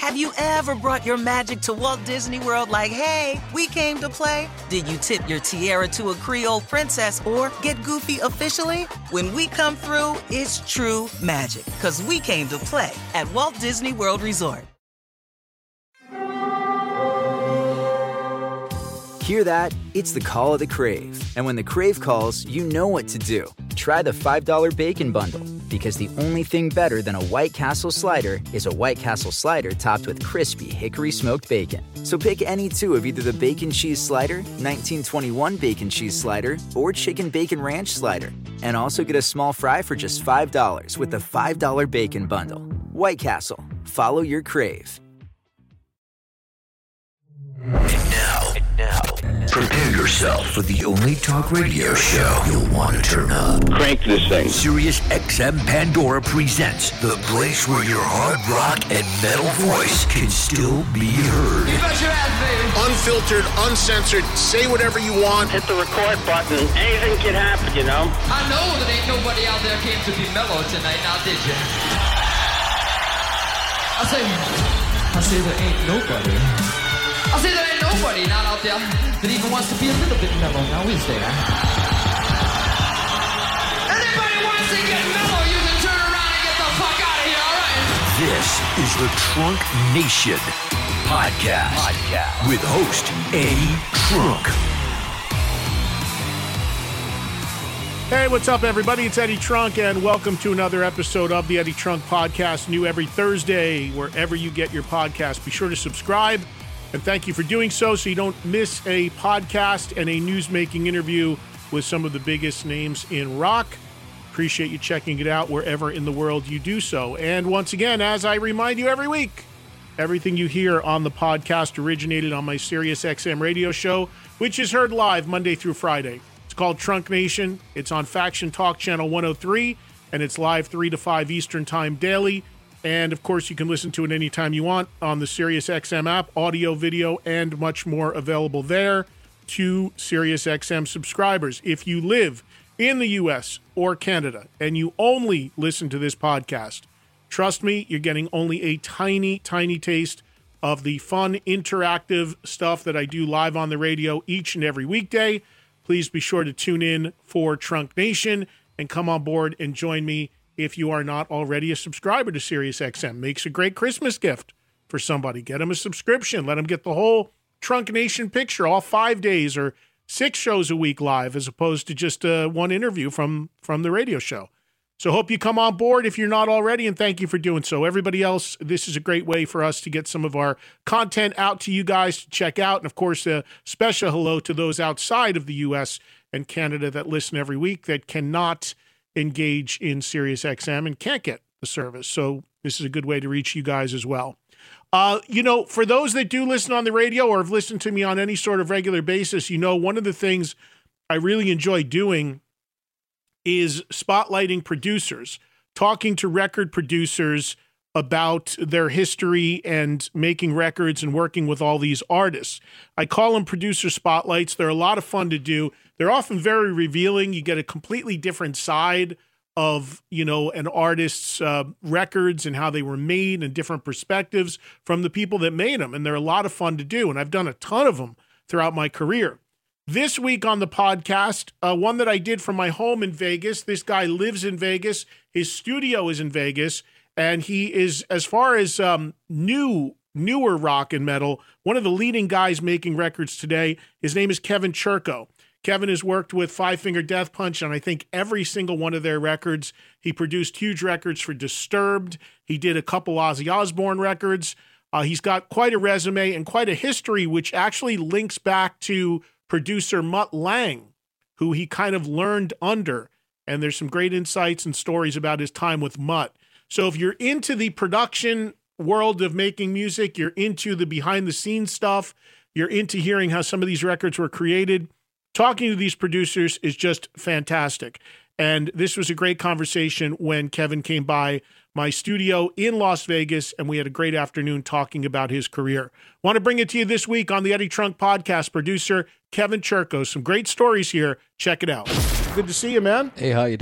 Have you ever brought your magic to Walt Disney World like, hey, we came to play? Did you tip your tiara to a Creole princess or get goofy officially? When we come through, it's true magic, because we came to play at Walt Disney World Resort. Hear that? It's the call of the Crave. And when the Crave calls, you know what to do. Try the $5 Bacon Bundle, because the only thing better than a White Castle slider is a White Castle slider topped with crispy hickory smoked bacon. So pick any two of either the Bacon Cheese Slider, 1921 Bacon Cheese Slider, or Chicken Bacon Ranch Slider. And also get a small fry for just $5 with the $5 Bacon Bundle. White Castle. Follow your Crave. And now, prepare yourself for the only talk radio show you'll want to turn up. Crank this thing. Sirius XM Pandora presents the place where your hard rock and metal voice can still be heard. You bet your ass, baby. Unfiltered, uncensored, say whatever you want. Hit the record button. Anything can happen, you know? I know that ain't nobody out there came to be mellow tonight, now did you? I say there ain't nobody. I say there ain't nobody not out there that even wants to be a little bit mellow, now is there? Anybody wants to get mellow, you can turn around and get the fuck out of here, alright? This is the Trunk Nation podcast with host Eddie Trunk. Hey, what's up, everybody? It's Eddie Trunk, and welcome to another episode of the Eddie Trunk Podcast, new every Thursday, wherever you get your podcast. Be sure to subscribe, and thank you for doing so you don't miss a podcast and a news-making interview with some of the biggest names in rock. Appreciate you checking it out wherever in the world you do so. And once again, as I remind you every week, everything you hear on the podcast originated on my Sirius XM radio show, which is heard live Monday through Friday. It's called Trunk Nation. It's on Faction Talk Channel 103, and it's live 3 to 5 Eastern Time daily. And, of course, you can listen to it anytime you want on the Sirius XM app, audio, video, and much more available there to Sirius XM subscribers. If you live in the U.S. or Canada and you only listen to this podcast, trust me, you're getting only a tiny, tiny taste of the fun, interactive stuff that I do live on the radio each and every weekday. Please be sure to tune in for Trunk Nation and come on board and join me if you are not already a subscriber to SiriusXM. Makes a great Christmas gift for somebody. Get them a subscription. Let them get the whole Trunk Nation picture, all 5 days or 6 shows a week live, as opposed to just one interview from the radio show. So hope you come on board if you're not already, and thank you for doing so. Everybody else, this is a great way for us to get some of our content out to you guys to check out. And, of course, a special hello to those outside of the U.S. and Canada that listen every week that cannot engage in SiriusXM and can't get the service. So this is a good way to reach you guys as well. For those that do listen on the radio or have listened to me on any sort of regular basis, one of the things I really enjoy doing is spotlighting producers, talking to record producers about their history and making records and working with all these artists. I call them producer spotlights. They're a lot of fun to do. They're often very revealing. You get a completely different side of, an artist's records and how they were made and different perspectives from the people that made them. And they're a lot of fun to do. And I've done a ton of them throughout my career. This week on the podcast, one that I did from my home in Vegas. This guy lives in Vegas. His studio is in Vegas. And he is, as far as newer rock and metal, one of the leading guys making records today. His name is Kevin Churko. Kevin has worked with Five Finger Death Punch on, I think, every single one of their records. He produced huge records for Disturbed. He did a couple Ozzy Osbourne records. He's got quite a resume and quite a history, which actually links back to producer Mutt Lange, who he kind of learned under. And there's some great insights and stories about his time with Mutt. So if you're into the production world of making music, you're into the behind-the-scenes stuff, you're into hearing how some of these records were created, talking to these producers is just fantastic. And this was a great conversation when Kevin came by my studio in Las Vegas, and we had a great afternoon talking about his career. Want to bring it to you this week on the Eddie Trunk Podcast, producer Kevin Churko. Some great stories here. Check it out. Good to see you, man. Hey, how you doing?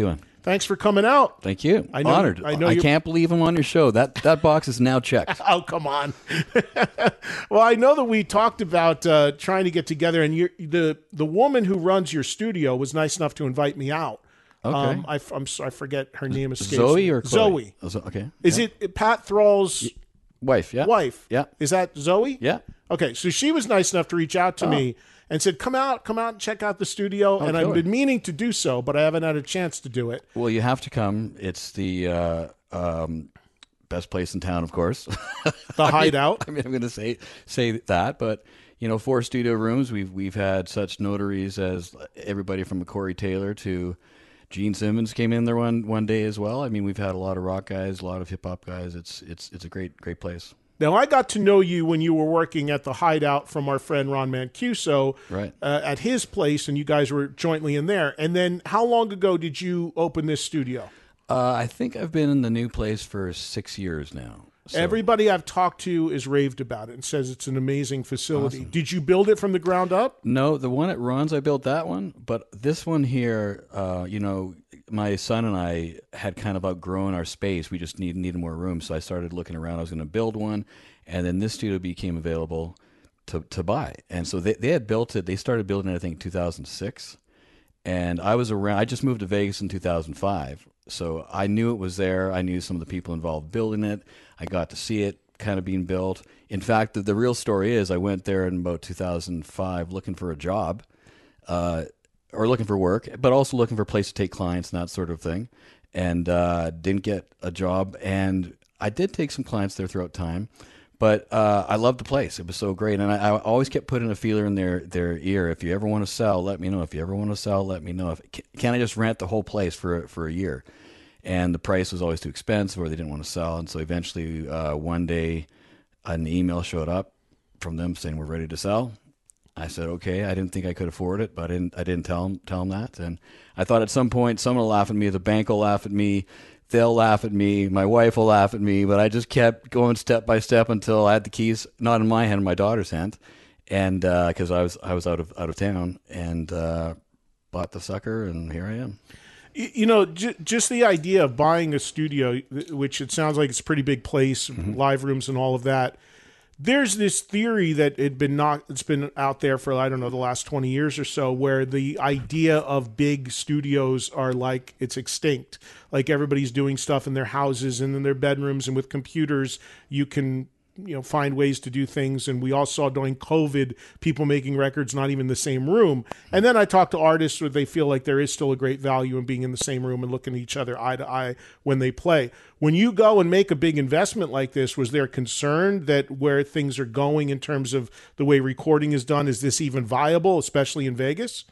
Thanks for coming out. Thank you. Honored. I can't believe I'm on your show. That box is now checked. Oh, come on. Well, I know that we talked about trying to get together, and the woman who runs your studio was nice enough to invite me out. Okay. I forget her name. Escapes Zoe or Chloe? Zoe. Okay. Is it Pat Thrall's wife? Yeah. Wife. Yeah. Is that Zoe? Yeah. Okay, so she was nice enough to reach out to me and said, come out and check out the studio. And I've been meaning to do so, but I haven't had a chance to do it. Well, you have to come. It's the best place in town, of course. The Hideout. I'm going to say that, but 4 studio rooms. We've had such notaries as everybody from Corey Taylor to Gene Simmons came in there one day as well. I mean, we've had a lot of rock guys, a lot of hip hop guys. It's a great place. Now, I got to know you when you were working at the Hideout from our friend Ron Mancuso at his place, and you guys were jointly in there. And then how long ago did you open this studio? I think I've been in the new place for 6 years now. So. Everybody I've talked to is raved about it and says it's an amazing facility. Awesome. Did you build it from the ground up? No, the one at Ron's, I built that one. But this one here, my son and I had kind of outgrown our space. We just needed more room. So I started looking around. I was going to build one. And then this studio became available to buy. And so they had built it. They started building it, I think, in 2006. And I was around. I just moved to Vegas in 2005. So I knew it was there. I knew some of the people involved building it. I got to see it kind of being built. In fact, the real story is I went there in about 2005 looking for a job or looking for work, but also looking for a place to take clients and that sort of thing, and didn't get a job. And I did take some clients there throughout time, but I loved the place. It was so great. And I always kept putting a feeler in their ear. If you ever want to sell, let me know. If you ever want to sell, let me know. Can I just rent the whole place for a year? And the price was always too expensive, or they didn't want to sell. And so eventually, one day, an email showed up from them saying we're ready to sell. I said okay. I didn't think I could afford it, but I didn't tell them that. And I thought at some point someone will laugh at me. The bank will laugh at me. They'll laugh at me. My wife will laugh at me. But I just kept going step by step until I had the keys not in my hand, in my daughter's hand, and because I was out of town, and bought the sucker, and here I am. Just the idea of buying a studio, which it sounds like it's a pretty big place, live rooms and all of that. There's this theory that it's been out there for, I don't know, the last 20 years or so, where the idea of big studios are like it's extinct. Like everybody's doing stuff in their houses and in their bedrooms, and with computers, you can find ways to do things. And we all saw during COVID, people making records not even in the same room. And then I talk to artists where they feel like there is still a great value in being in the same room and looking at each other eye to eye when they play. When you go and make a big investment like this, was there concern that where things are going in terms of the way recording is done, is this even viable, especially in Vegas?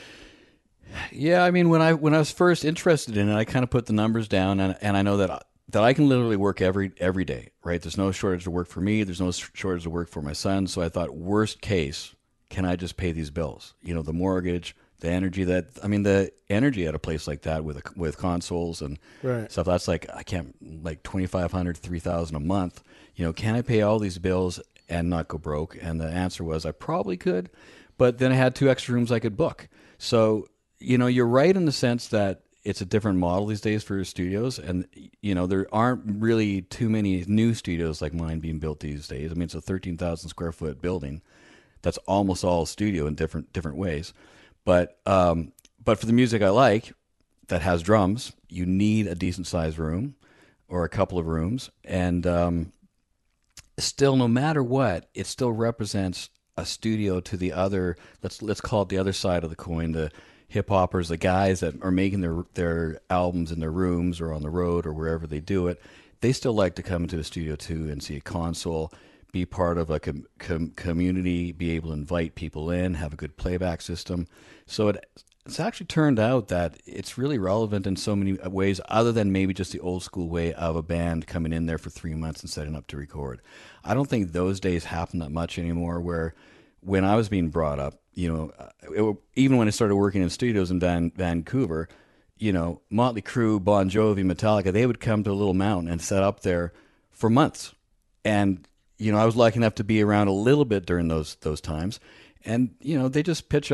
Yeah, I mean, when I was first interested in it, I kind of put the numbers down, and I know that I can literally work every day, right? There's no shortage of work for me. There's no shortage of work for my son. So I thought, worst case, can I just pay these bills? The mortgage, the energy the energy at a place like that with consoles and stuff. That's like, I can't, like $2,500, $3,000 a month. Can I pay all these bills and not go broke? And the answer was I probably could, but then I had 2 extra rooms I could book. So, you're right in the sense that it's a different model these days for studios, and there aren't really too many new studios like mine being built these days. I mean, it's a 13,000 square foot building that's almost all studio in different ways. But for the music I like, that has drums, you need a decent sized room or a couple of rooms, and still, no matter what, it still represents a studio to the other. Let's call it the other side of the coin. The hip hoppers, the guys that are making their albums in their rooms or on the road or wherever they do it, they still like to come into the studio too and see a console, be part of a community, be able to invite people in, have a good playback system. So it's actually turned out that it's really relevant in so many ways, other than maybe just the old school way of a band coming in there for 3 months and setting up to record. I don't think those days happen that much anymore, where when I was being brought up, even when I started working in studios in Vancouver, Motley Crue, Bon Jovi, Metallica, they would come to a little mountain and set up there for months. And, I was lucky enough to be around a little bit during those times. And, they just pitch up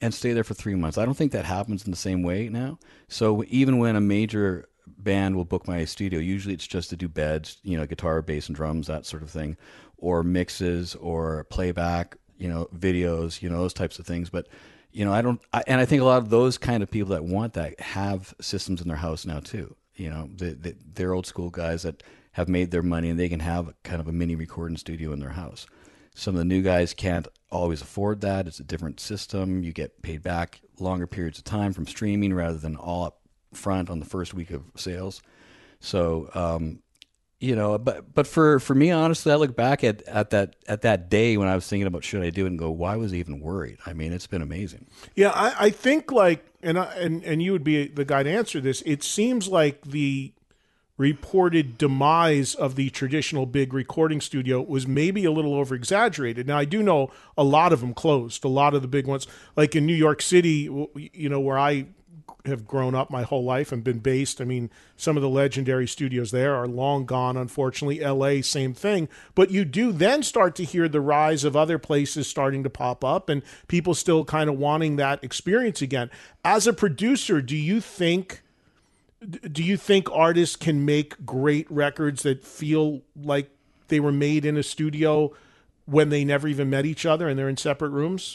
and stay there for 3 months. I don't think that happens in the same way now. So even when a major band will book my studio, usually it's just to do beds, guitar, bass, and drums, that sort of thing, or mixes or playback, videos, those types of things. But and I think a lot of those kind of people that want that have systems in their house now too. They're old school guys that have made their money and they can have kind of a mini recording studio in their house. Some of the new guys can't always afford that. It's a different system. You get paid back longer periods of time from streaming rather than all up front on the first week of sales. So, but for me, honestly, I look back at that day when I was thinking about should I do it and go, why was I even worried? I mean, it's been amazing. Yeah, I think and you would be the guy to answer this. It seems like the reported demise of the traditional big recording studio was maybe a little over-exaggerated. Now, I do know a lot of them closed, a lot of the big ones. Like in New York City, where I have grown up my whole life and been based, I mean, some of the legendary studios there are long gone, unfortunately. LA, same thing. But you do then start to hear the rise of other places starting to pop up and people still kind of wanting that experience again. As a producer, do you think artists can make great records that feel like they were made in a studio when they never even met each other and they're in separate rooms?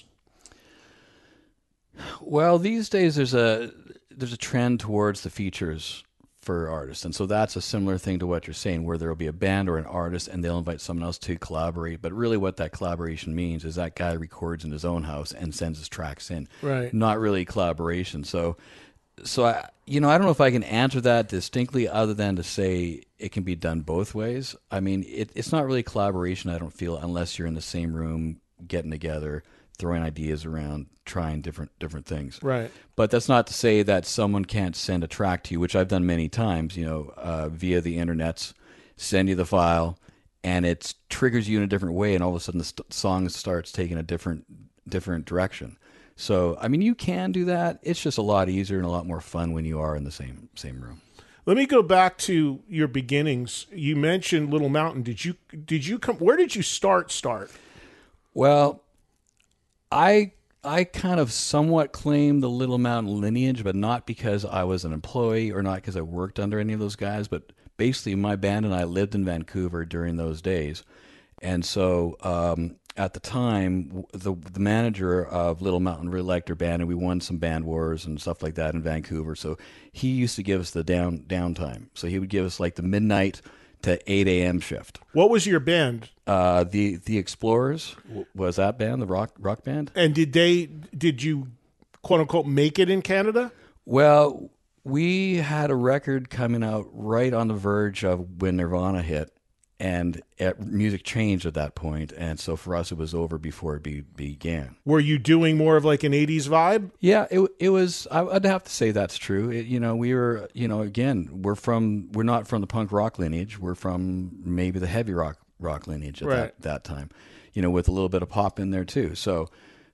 Well, these days there's a trend towards the features for artists. And so that's a similar thing to what you're saying, where there will be a band or an artist and they'll invite someone else to collaborate. But really what that collaboration means is that guy records in his own house and sends his tracks in. Right. Not really collaboration. So I don't know if I can answer that distinctly other than to say it can be done both ways. I mean, it's not really collaboration, I don't feel, unless you're in the same room, getting together, throwing ideas around, trying different things. Right. But that's not to say that someone can't send a track to you, which I've done many times, via the internets, send you the file, and it triggers you in a different way, and all of a sudden the song starts taking a different direction. So, I mean, you can do that. It's just a lot easier and a lot more fun when you are in the same room. Let me go back to your beginnings. You mentioned Little Mountain. Did you come? Where did you start? Well, I kind of somewhat claim the Little Mountain lineage, but not because I was an employee or not because I worked under any of those guys. But basically, my band and I lived in Vancouver during those days, and so. At the time, the manager of Little Mountain really liked her band, and we won some band wars and stuff like that in Vancouver. So he used to give us the downtime. So he would give us like the midnight to 8 a.m. shift. What was your band? The Explorers was that band, the rock band. And did you quote unquote make it in Canada? Well, we had a record coming out right on the verge of when Nirvana hit. And music changed at that point, and so for us, it was over before it began. Were you doing more of like an 80s vibe? Yeah, it was. I'd have to say that's true. We were, again, we're not from the punk rock lineage. We're from maybe the heavy rock lineage at that time, with a little bit of pop in there too. So,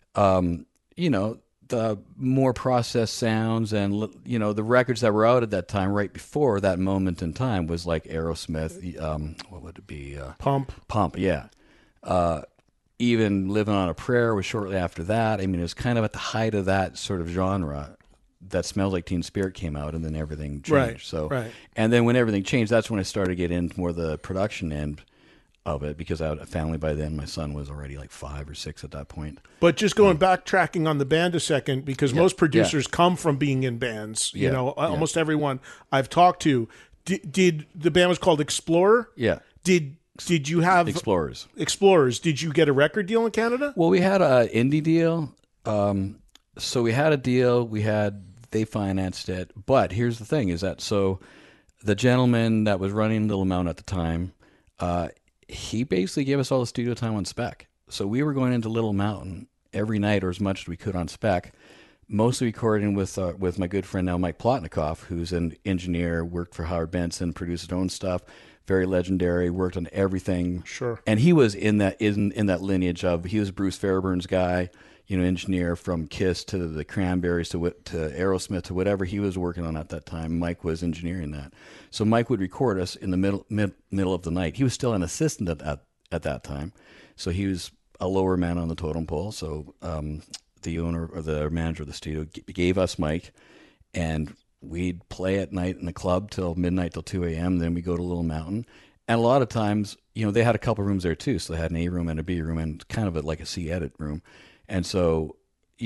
the more processed sounds and, the records that were out at that time, right before that moment in time, was like Aerosmith, what would it be? Pump, yeah. Even Living on a Prayer was shortly after that. I mean, it was kind of at the height of that sort of genre. That Smells Like Teen Spirit came out, and then everything changed. Right. And then when everything changed, that's when I started getting into more the production end of it, because I had a family by then. My son was already like 5 or 6 at that point. But just backtracking on the band a second, because most producers come from being in bands. Almost everyone I've talked to. Did the band was called Explorer? Yeah. Did you have Explorers? Did you get a record deal in Canada? Well, we had an indie deal. So we had a deal. They financed it. But here's the thing: is that the gentleman that was running Little Mountain at the time, he basically gave us all the studio time on spec. So we were going into Little Mountain every night, or as much as we could on spec, mostly recording with my good friend now, Mike Plotnikoff, who's an engineer, worked for Howard Benson, produced his own stuff, very legendary, worked on everything. Sure. And he was in that lineage of, he was Bruce Fairbairn's guy, engineer from Kiss to the Cranberries to Aerosmith to whatever he was working on at that time. Mike was engineering that. So Mike would record us in the middle of the night. He was still an assistant at that time. So he was a lower man on the totem pole. So the owner or the manager of the studio gave us Mike, and we'd play at night in the club till midnight, till 2 a.m. Then we go to Little Mountain. And a lot of times, they had a couple rooms there too. So they had an A room and a B room and kind of like a C edit room. And so,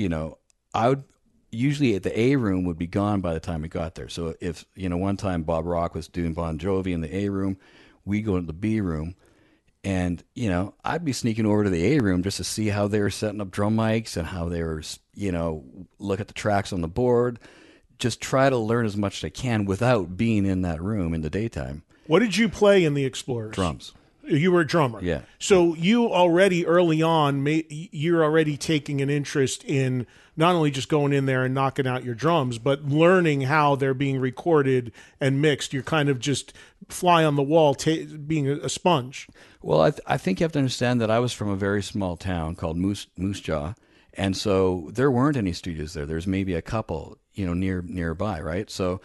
I would usually the A room would be gone by the time we got there. So if, one time Bob Rock was doing Bon Jovi in the A room, we go into the B room. And, I'd be sneaking over to the A room just to see how they were setting up drum mics and how they were, look at the tracks on the board. Just try to learn as much as I can without being in that room in the daytime. What did you play in the Explorers? Drums. You were a drummer. Yeah. So you already early on, you're already taking an interest in not only just going in there and knocking out your drums, but learning how they're being recorded and mixed. You're kind of just fly on the wall, being a sponge. Well, I think you have to understand that I was from a very small town called Moose Jaw, and so there weren't any studios there. There's maybe a couple, nearby, right? So,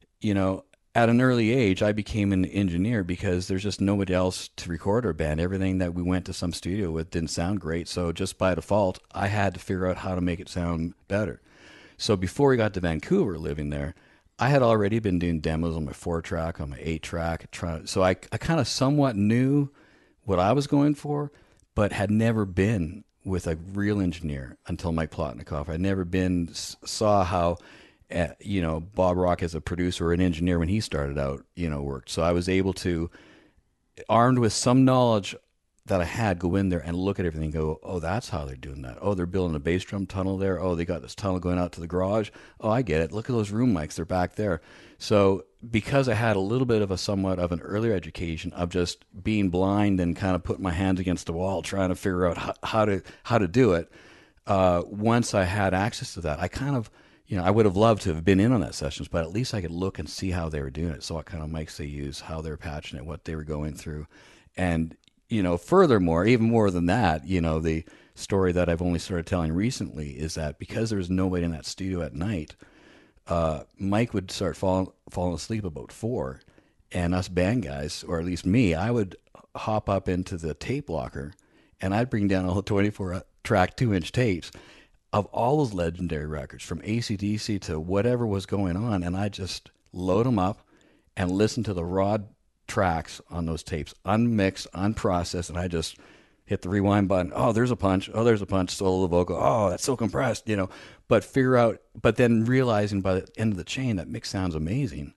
at an early age, I became an engineer because there's just nobody else to record our band. Everything that we went to some studio with didn't sound great. So just by default, I had to figure out how to make it sound better. So before we got to Vancouver living there, I had already been doing demos on my 4-track, on my 8-track. So I kind of somewhat knew what I was going for, but had never been with a real engineer until Mike Plotnikoff. I'd never saw how... Bob Rock as a producer or an engineer when he started out, worked. So I was able to, armed with some knowledge that I had, go in there and look at everything and go, oh, that's how they're doing that. Oh, they're building a bass drum tunnel there. Oh, they got this tunnel going out to the garage. Oh, I get it. Look at those room mics. They're back there. So because I had a little bit of somewhat of an earlier education of just being blind and kind of putting my hands against the wall, trying to figure out how to do it, once I had access to that, I kind of, I would have loved to have been in on that sessions, but at least I could look and see how they were doing it. So what kind of mics they use, how they're patching it, what they were going through. And, furthermore, even more than that, the story that I've only started telling recently is that because there was nobody in that studio at night, Mike would start falling asleep about 4, and us band guys, or at least me, I would hop up into the tape locker and I'd bring down all the 24-track 2-inch tapes of all those legendary records, from AC/DC to whatever was going on, and I just load them up and listen to the raw tracks on those tapes, unmixed, unprocessed, and I just hit the rewind button. Oh, there's a punch. Oh, there's a punch. Solo the vocal. Oh, that's so compressed, but then realizing by the end of the chain that mix sounds amazing,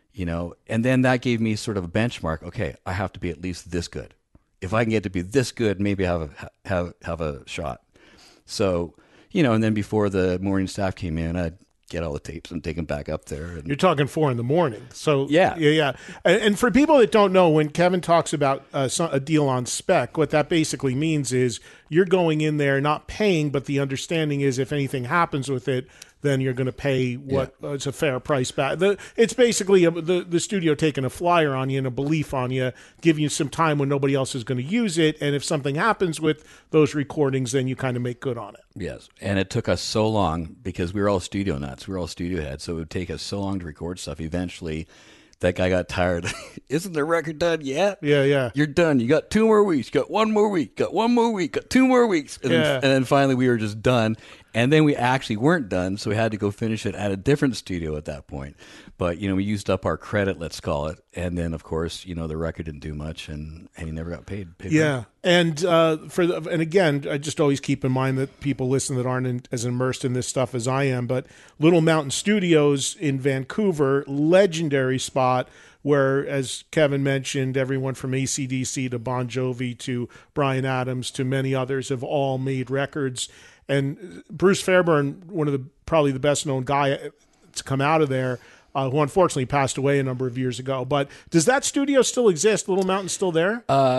and then that gave me sort of a benchmark. Okay, I have to be at least this good. If I can get to be this good, maybe I have a shot. So, and then before the morning staff came in, I'd get all the tapes and take them back up there. And you're talking 4 a.m. So yeah. And for people that don't know, when Kevin talks about a deal on spec, what that basically means is you're going in there not paying, but the understanding is if anything happens with it, then you're going to pay what it's a fair price back. It's basically the studio taking a flyer on you and a belief on you, giving you some time when nobody else is going to use it. And if something happens with those recordings, then you kind of make good on it. Yes. And it took us so long because we were all studio nuts. We were all studio heads. So it would take us so long to record stuff. Eventually, that guy got tired. Isn't the record done yet? Yeah. You're done. You got 2 more weeks. You got 1 more week. Got 1 more week. Got 2 more weeks. And then finally we were just done. And then we actually weren't done, so we had to go finish it at a different studio at that point. But, we used up our credit, let's call it. And then, of course, the record didn't do much, and he never got paid. Yeah. And and again, I just always keep in mind that people listen that aren't as immersed in this stuff as I am, but Little Mountain Studios in Vancouver, legendary spot where, as Kevin mentioned, everyone from AC/DC to Bon Jovi to Bryan Adams to many others have all made records. And Bruce Fairbairn, one of probably the best known guy to come out of there, who unfortunately passed away a number of years ago. But does that studio still exist? Little Mountain still there?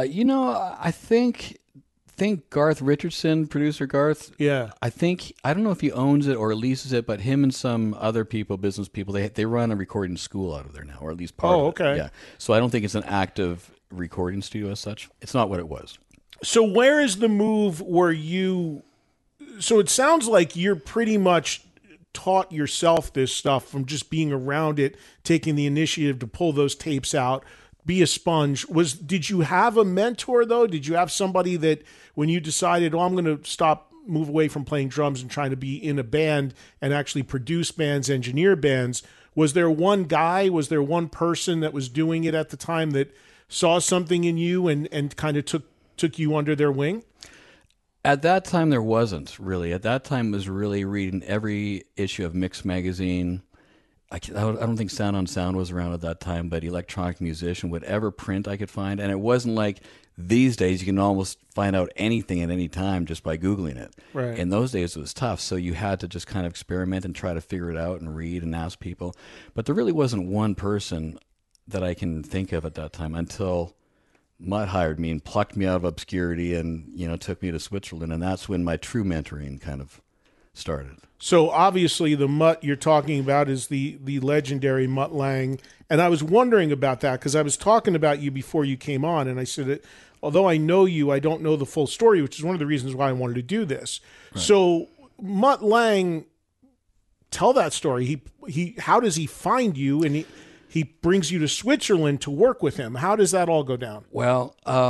I think Garth Richardson, producer Garth. Yeah. I don't know if he owns it or leases it, but him and some other business people, they run a recording school out of there now, or at least part of it. Okay. Yeah. So I don't think it's an active recording studio as such. It's not what it was. So where is the move where you... So it sounds like you're pretty much taught yourself this stuff from just being around it, taking the initiative to pull those tapes out, be a sponge. Did you have a mentor though? Did you have somebody that when you decided, I'm going to stop move away from playing drums and trying to be in a band and actually produce bands, engineer bands. Was there one guy, was there one person that was doing it at the time that saw something in you and kind of took you under their wing? At that time, there wasn't really. At that time, it was really reading every issue of Mix magazine. I don't think Sound on Sound was around at that time, but Electronic Musician, whatever print I could find. And it wasn't like these days you can almost find out anything at any time just by Googling it. Right. In those days, it was tough. So you had to just kind of experiment and try to figure it out and read and ask people. But there really wasn't one person that I can think of at that time until Mutt hired me and plucked me out of obscurity and, took me to Switzerland. And that's when my true mentoring kind of started. So obviously the Mutt you're talking about is the legendary Mutt Lange. And I was wondering about that because I was talking about you before you came on, and I said, although I know you, I don't know the full story, which is one of the reasons why I wanted to do this. Right. So Mutt Lange, tell that story. How does he find you? And he brings you to Switzerland to work with him. How does that all go down? Well,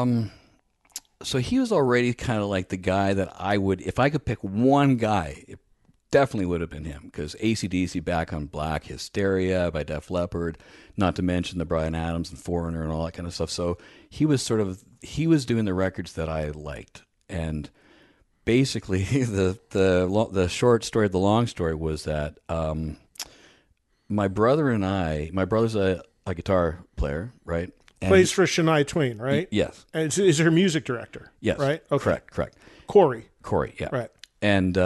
so he was already kind of like the guy that I would, if I could pick one guy, it definitely would have been him, because AC/DC, Back on Black, Hysteria by Def Leppard, not to mention the Bryan Adams and Foreigner and all that kind of stuff. So he was doing the records that I liked. And basically the short story, the long story was that my brother's a guitar player, right? And plays for Shania Twain, right? Yes. And is her music director? Yes. Right? Okay. Correct. Corey, yeah. Right. And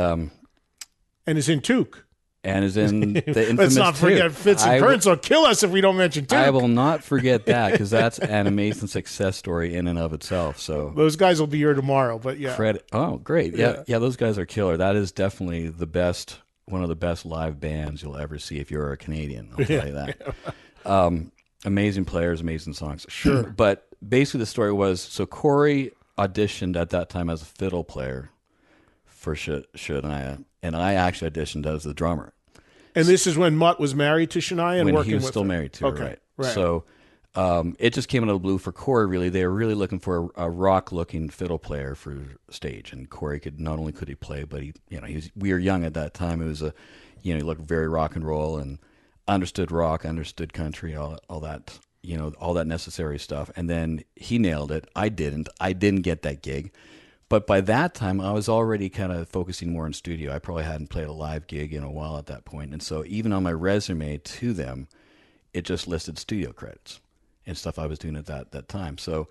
is in Took. And is in the infamous Let's not forget Fitz and Prince will kill us if we don't mention Took. I will not forget that, because that's an amazing success story in and of itself. So those guys will be here tomorrow, but yeah. Oh, great. Yeah, those guys are killer. That is definitely one of the best live bands you'll ever see if you're a Canadian. I'll tell you that. Amazing players, amazing songs. Sure. But basically the story was, so Corey auditioned at that time as a fiddle player for Shania, and I actually auditioned as the drummer. And this is when Mutt was married to Shania and when working he was with still her. married to her, Okay. right. So it just came out of the blue for Corey, really. They were really looking for a rock-looking fiddle player for stage, and Corey not only could he play, but we were young at that time. It was he looked very rock and roll and understood rock, understood country, all that, all that necessary stuff. And then he nailed it. I didn't get that gig. But by that time, I was already kind of focusing more on studio. I probably hadn't played a live gig in a while at that point. And so even on my resume to them, it just listed studio credits and stuff I was doing at that time. So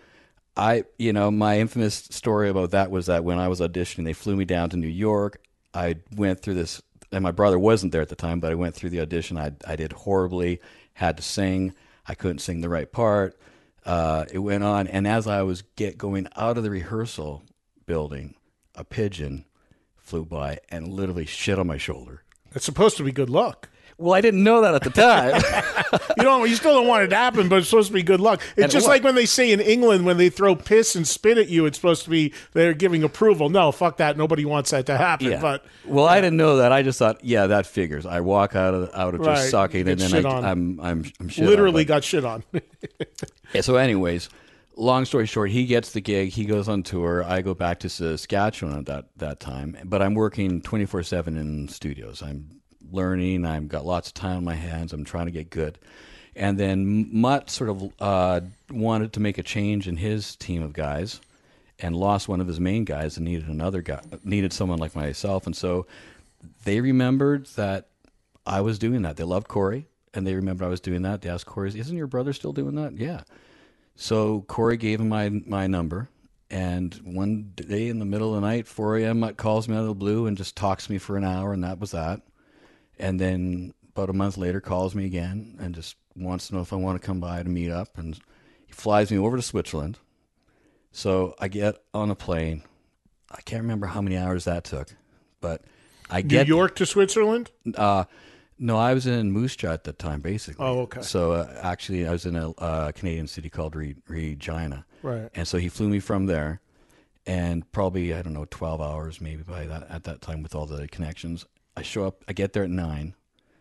my infamous story about that was that when I was auditioning, they flew me down to New York. I went through this, and my brother wasn't there at the time, but I went through the audition. I did horribly, had to sing. I couldn't sing the right part. It went on. And as I was going out of the rehearsal building, a pigeon flew by and literally shit on my shoulder. It's supposed to be good luck. Well, I didn't know that at the time. You still don't want it to happen, but it's supposed to be good luck. It's just like when they say in England, when they throw piss and spit at you, it's supposed to be they're giving approval. No, fuck that. Nobody wants that to happen. Yeah. But I didn't know that. I just thought, that figures. I walk out of just sucking, and then I'm shit literally on, got shit on. Yeah. So, anyways, long story short, he gets the gig. He goes on tour. I go back to Saskatchewan at that time, but I'm working 24/7 in studios. I'm learning. I've got lots of time on my hands. I'm trying to get good. And then Mutt sort of wanted to make a change in his team of guys and lost one of his main guys and needed someone like myself. And so they remembered that I was doing that. They loved Corey, and they remembered I was doing that. They asked Corey, "Isn't your brother still doing that?" Yeah. So Corey gave him my number. And one day in the middle of the night, 4 a.m., Mutt calls me out of the blue and just talks to me for an hour, and that was that. And then about a month later, calls me again and just wants to know if I want to come by to meet up. And he flies me over to Switzerland. So I get on a plane. I can't remember how many hours that took, but I get New York to Switzerland? No, I was in Moose Jaw at that time, basically. Oh, okay. So actually, I was in a Canadian city called Regina. Right. And so he flew me from there, and probably 12 hours maybe at that time with all the connections. I show up. I get there at 9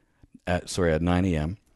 a.m.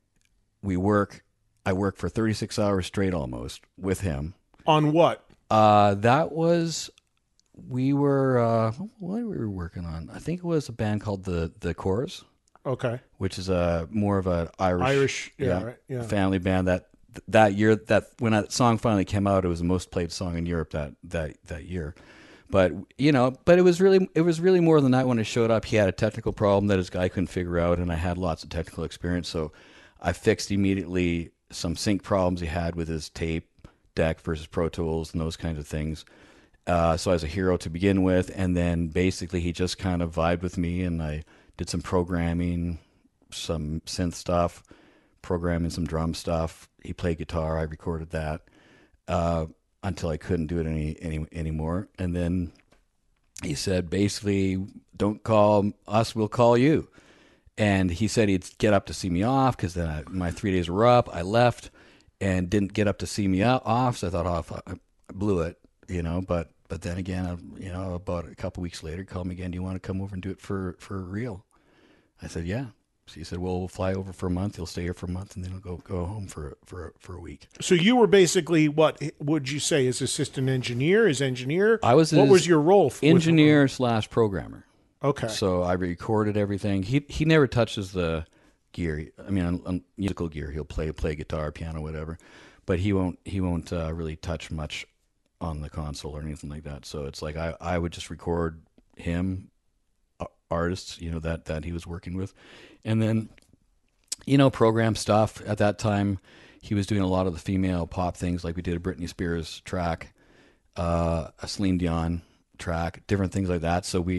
I work for 36 hours straight almost with him. On what? That was we were what were we working on? I think it was a band called the Corrs. Okay. Which is more of an Irish right, family band. That year, when that song finally came out, it was the most played song in Europe that year. But it was really more than that. When it showed up, he had a technical problem that his guy couldn't figure out, and I had lots of technical experience, so I fixed immediately some sync problems he had with his tape deck versus Pro Tools and those kinds of things. So I was a hero to begin with, and then basically he just kind of vibed with me, and I did some programming, some synth stuff, programming some drum stuff. He played guitar. I recorded that until I couldn't do it anymore. And then he said, basically, don't call us, we'll call you. And he said he'd get up to see me off because then my 3 days were up. I left and didn't get up to see me off. So I thought, I blew it, But then again, about a couple weeks later, he called me again. Do you want to come over and do it for real? I said, yeah. So he said, well, we'll fly over for a month. He'll stay here for a month, and then he'll go home for a week. So you were basically, what would you say, as assistant engineer, as engineer? I was. What was your role? Engineer/programmer. Okay. So I recorded everything. He never touches the gear. I mean, on musical gear, he'll play guitar, piano, whatever, but he won't really touch much on the console or anything like that. So it's like I would just record him, artists, that he was working with, and then program stuff. At that time he was doing a lot of the female pop things, like we did a Britney Spears track, a Celine Dion track, different things like that. So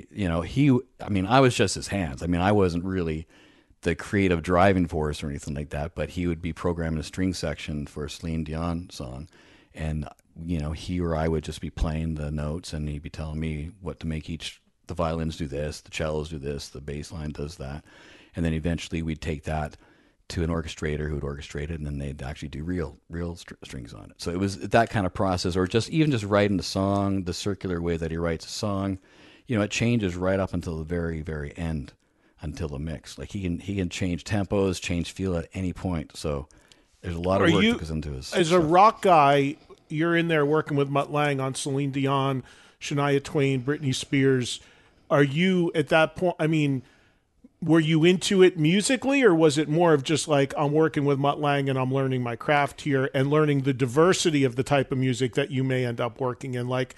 I was just his hands. I mean, I wasn't really the creative driving force or anything like that, but he would be programming a string section for a Celine Dion song, and he or I would just be playing the notes, and he'd be telling me what to make the violins do this, the cellos do this, the bass line does that. And then eventually we'd take that to an orchestrator who would orchestrate it, and then they'd actually do real strings on it. So it was that kind of process, or just writing the song, the circular way that he writes a song. It changes right up until the very, very end, until the mix. Like he can change tempos, change feel at any point. So there's a lot of work that goes into his as stuff. a rock guy, you're in there working with Mutt Lange on Celine Dion, Shania Twain, Britney Spears. Are you at that point, were you into it musically, or was it more of just like, I'm working with Mutt Lange and I'm learning my craft here and learning the diversity of the type of music that you may end up working in? Like,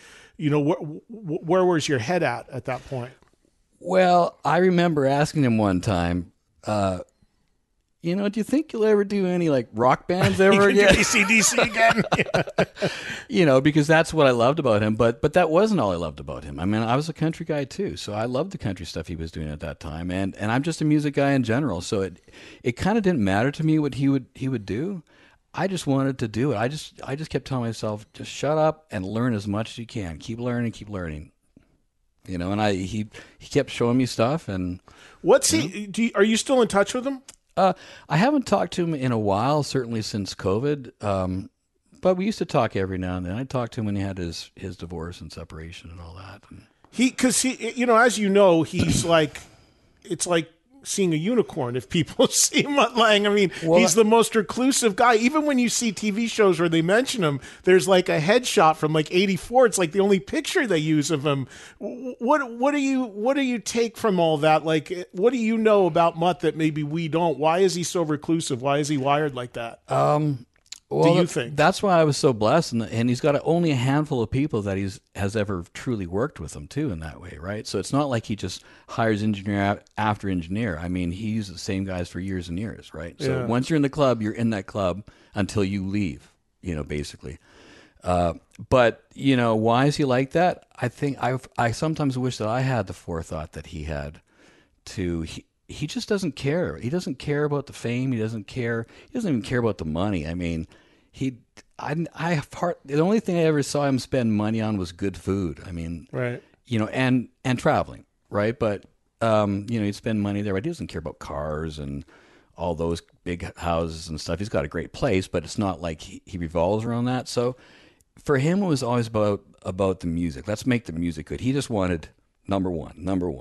where was your head at that point? Well, I remember asking him one time, do you think you'll ever do any like rock bands ever again? AC/DC again? Because that's what I loved about him. But that wasn't all I loved about him. I mean, I was a country guy too, so I loved the country stuff he was doing at that time, and I'm just a music guy in general. So it kind of didn't matter to me what he would do. I just wanted to do it. I just kept telling myself, just shut up and learn as much as you can. Keep learning. And he kept showing me stuff. And what's he? Are you still in touch with him? I haven't talked to him in a while, certainly since COVID. But we used to talk every now and then. I talked to him when he had his divorce and separation and all that. And because as you know, he's like, it's like seeing a unicorn if people see Mutt Lange. I mean, he's the most reclusive guy. Even when you see TV shows where they mention him, there's like a headshot from like '84. It's like the only picture they use of him. What do you take from all that? Like, what do you know about Mutt that maybe we don't? Why is he so reclusive? Why is he wired like that? Well, do you think? That's why I was so blessed, and he's got only a handful of people that has ever truly worked with him too in that way, right? So it's not like he just hires engineer after engineer. I mean, he used the same guys for years and years, right? So once you're in the club, you're in that club until you leave, basically. But why is he like that? I think I sometimes wish that I had the forethought that he had. He just doesn't care. He doesn't care about the fame. He doesn't even care about the money. I mean, the only thing I ever saw him spend money on was good food. I mean, right. And traveling, right? But he'd spend money there, but he doesn't care about cars and all those big houses and stuff. He's got a great place, but it's not like he revolves around that. So for him, it was always about the music. Let's make the music good. He just wanted number one.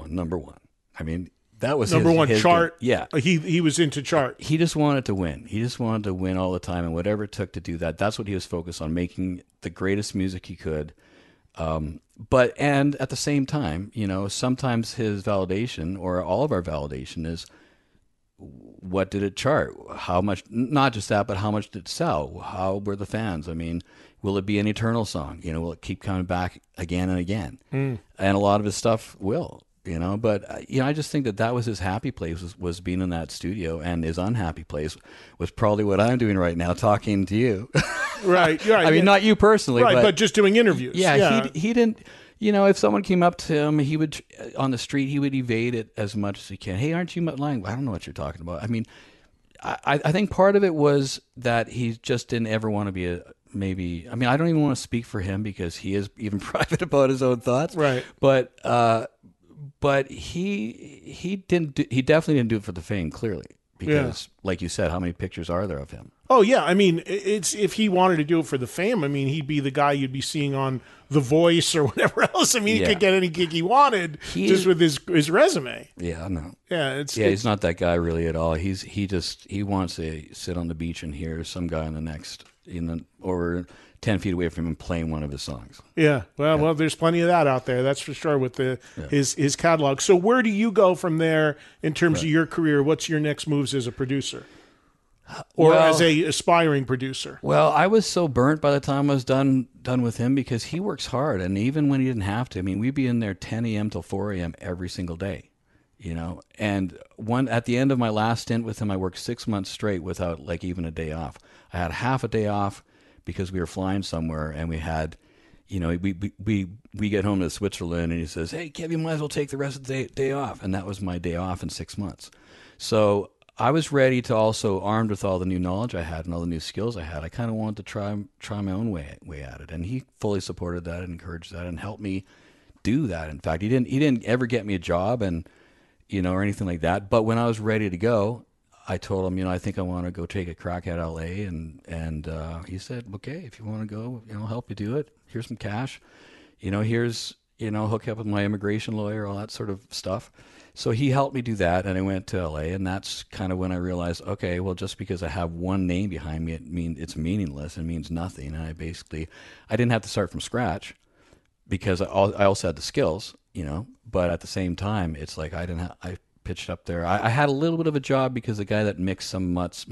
I mean, that was number one chart. Yeah, he was into chart. He just wanted to win. He just wanted to win all the time, and whatever it took to do that. That's what he was focused on, making the greatest music he could, But at the same time, sometimes his validation or all of our validation is, what did it chart? How much, not just that, but how much did it sell? How were the fans? I mean, will it be an eternal song? Will it keep coming back again and again? And a lot of his stuff will, but I just think that was his happy place was being in that studio, and his unhappy place was probably what I'm doing right now, talking to you. Right. I mean, not you personally, right, but just doing interviews. Yeah. He didn't, if someone came up to him, he would, on the street, he would evade it as much as he can. Hey, aren't you lying? I don't know what you're talking about. I mean, I think part of it was that he just didn't ever want to be I don't even want to speak for him because he is even private about his own thoughts. Right. But he definitely didn't do it for the fame, clearly. Because, like you said, how many pictures are there of him? Oh, yeah. I mean, it's if he wanted to do it for the fame, I mean, he'd be the guy you'd be seeing on The Voice or whatever else. I mean, he could get any gig he wanted with his resume. Yeah, I know. Yeah, he's not that guy really at all. He wants to sit on the beach and hear some guy or 10 feet away from him playing one of his songs. Yeah. Well, there's plenty of that out there. That's for sure with his catalog. So where do you go from there in terms of your career? What's your next moves as a producer? Or as a aspiring producer? Well, I was so burnt by the time I was done with him because he works hard. And even when he didn't have to, I mean, we'd be in there 10 a.m. till 4 a.m. every single day, And at the end of my last stint with him, I worked 6 months straight without even a day off. I had half a day off because we were flying somewhere, and we had, we get home to Switzerland, and he says, "Hey, Kev, you might as well take the rest of the day off," and that was my day off in 6 months. So I was ready to also, armed with all the new knowledge I had and all the new skills I had, I kind of wanted to try my own way at it, and he fully supported that and encouraged that and helped me do that. In fact, he didn't ever get me a job and or anything like that. But when I was ready to go, I told him, I think I want to go take a crack at LA, and he said, okay, if you want to go, I'll help you do it. Here's some cash, here's, hook you up with my immigration lawyer, all that sort of stuff. So he helped me do that, and I went to LA, and that's kind of when I realized, okay, well, just because I have one name behind me, it's meaningless. It means nothing. And I didn't have to start from scratch because I also had the skills, but at the same time, it's like I pitched up there. I had a little bit of a job because the guy that mixed some Mutts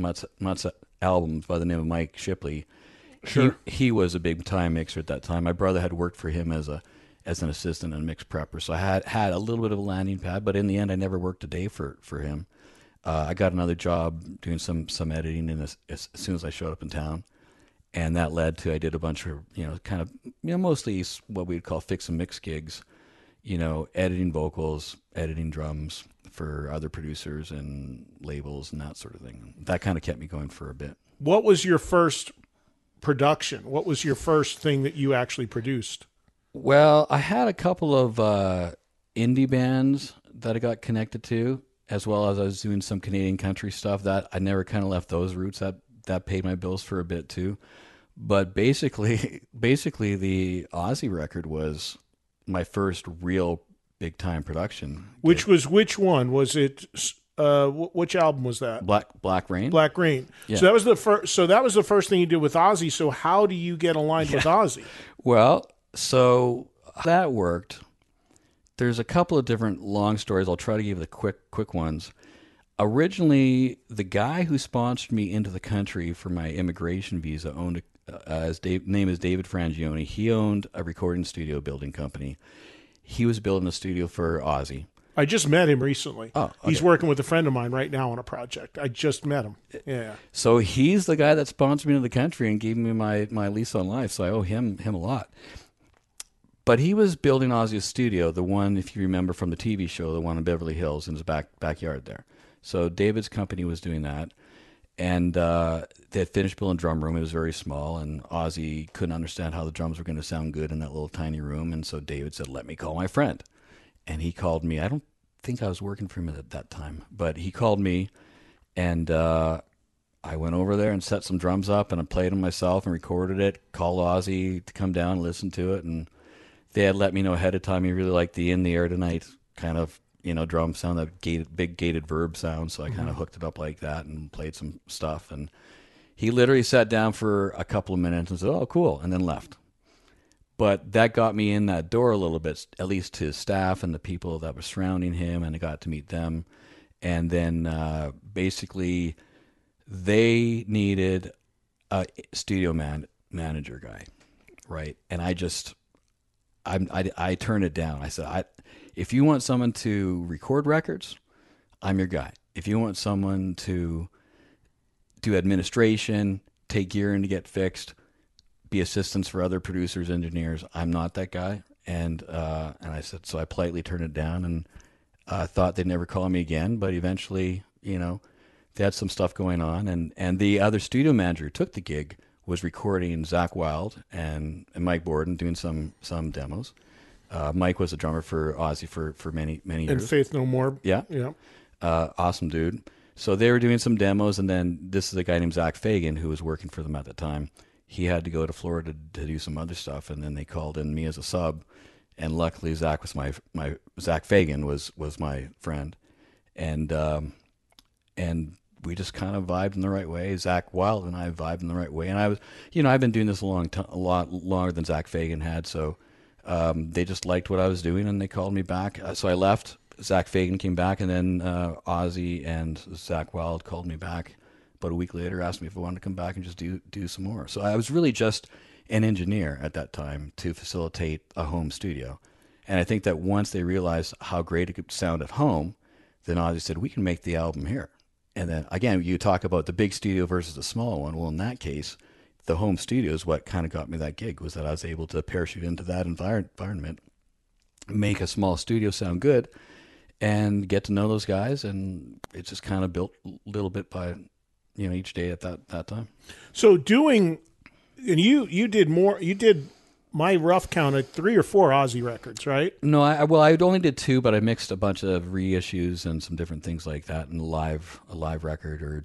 albums by the name of Mike Shipley, sure. he was a big time mixer at that time. My brother had worked for him as an assistant and mix prepper, so I had a little bit of a landing pad. But in the end, I never worked a day for him. I got another job doing some editing as soon as I showed up in town, and that led to I did a bunch of mostly what we'd call fix and mix gigs, editing vocals, editing drums for other producers and labels and that sort of thing. That kind of kept me going for a bit. What was your first production? What was your first thing that you actually produced? Well, I had a couple of indie bands that I got connected to, as well as I was doing some Canadian country stuff that I never kind of left those roots. That paid my bills for a bit too. But basically the Ozzy record was my first real big time production. Which one? Was it which album was that? Black Rain. Black Rain. Yeah. So that was the first thing you did with Ozzy. So how do you get aligned with Ozzy? Well, so that worked. There's a couple of different long stories. I'll try to give the quick ones. Originally, the guy who sponsored me into the country for my immigration visa owned his name is David Frangione. He owned a recording studio building company. He was building a studio for Ozzy. I just met him recently. Oh, okay. He's working with a friend of mine right now on a project. I just met him. Yeah. So he's the guy that sponsored me into the country and gave me my lease on life. So I owe him a lot. But he was building Ozzy's studio, the one, if you remember from the TV show, the one in Beverly Hills in his backyard there. So David's company was doing that. And they had finished building a drum room. It was very small, and Ozzy couldn't understand how the drums were going to sound good in that little tiny room. And so David said, let me call my friend. And he called me. I don't think I was working for him at that time, but he called me, and I went over there and set some drums up, and I played them myself and recorded it, called Ozzy to come down and listen to it. And they had let me know ahead of time he really liked the In the Air Tonight kind of drum sound, that big gated verb sound. So I kind of hooked it up like that and played some stuff. And he literally sat down for a couple of minutes and said, oh, cool, and then left. But that got me in that door a little bit, at least to his staff and the people that were surrounding him, and I got to meet them. And then basically they needed a studio manager guy, right? And I turned it down. I said, if you want someone to record records, I'm your guy. If you want someone to do administration, take gear in to get fixed, be assistants for other producers, engineers, I'm not that guy. And I said, so I politely turned it down, and thought they'd never call me again. But eventually, they had some stuff going on, and the other studio manager who took the gig was recording Zakk Wylde and Mike Borden doing some demos. Mike was a drummer for Ozzy for many years. And Faith No More. Yeah. Awesome dude. So they were doing some demos, and then this is a guy named Zach Fagan who was working for them at the time. He had to go to Florida to do some other stuff, and then they called in me as a sub. And luckily, Zach Fagan was my friend, and we just kind of vibed in the right way. Zakk Wylde and I vibed in the right way, and I was, I've been doing this a lot longer than Zach Fagan had, so they just liked what I was doing, and they called me back. So I left. Zach Fagan came back, and then Ozzy and Zakk Wylde called me back about a week later, asked me if I wanted to come back and just do some more. So I was really just an engineer at that time to facilitate a home studio. And I think that once they realized how great it could sound at home, then Ozzy said, we can make the album here. And then, again, you talk about the big studio versus the small one. Well, in that case, the home studio is what kind of got me that gig, was that I was able to parachute into that environment, make a small studio sound good, and get to know those guys. And it just kind of built a little bit by, each day at that time. So and you did my rough count at 3 or 4 Ozzy records, right? No, I only did 2, but I mixed a bunch of reissues and some different things like that, and a live record, or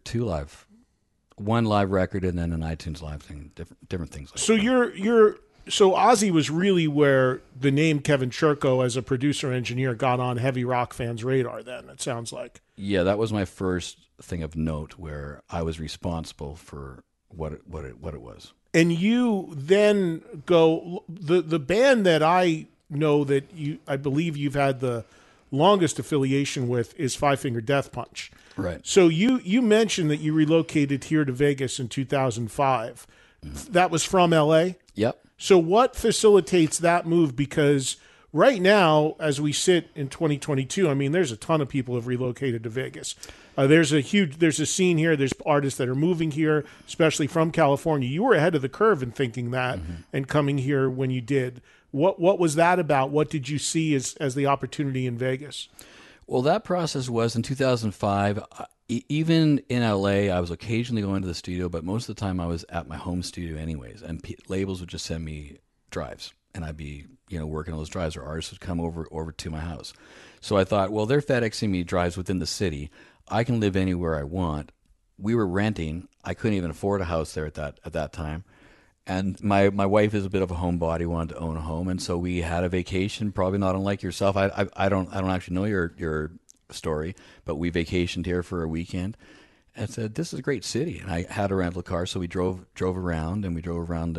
1 live record, and then an iTunes live thing, different things like that. So Ozzy was really where the name Kevin Churko as a producer engineer got on heavy rock fans' radar. Then it sounds like. Yeah, that was my first thing of note where I was responsible for what it was. And you then go the band that I know that I believe you've had the longest affiliation with is Five Finger Death Punch. Right. So you mentioned that you relocated here to Vegas in 2005. Mm-hmm. That was from LA? Yep. So what facilitates that move? Because right now, as we sit in 2022, I mean, there's a ton of people who have relocated to Vegas. There's a scene here. There's artists that are moving here, especially from California. You were ahead of the curve in thinking that and coming here when you did. What was that about? What did you see as the opportunity in Vegas? Well, that process was in 2005. Even in LA, I was occasionally going to the studio, but most of the time I was at my home studio anyways. And labels would just send me drives, and I'd be working on those drives, or artists would come over to my house. So I thought, well, they're FedExing me drives within the city. I can live anywhere I want. We were renting. I couldn't even afford a house there at that time. And my wife is a bit of a homebody, wanted to own a home, and so we had a vacation, probably not unlike yourself. I don't actually know your story, but we vacationed here for a weekend and said, this is a great city. And I had a rental car, so we drove around, and we drove around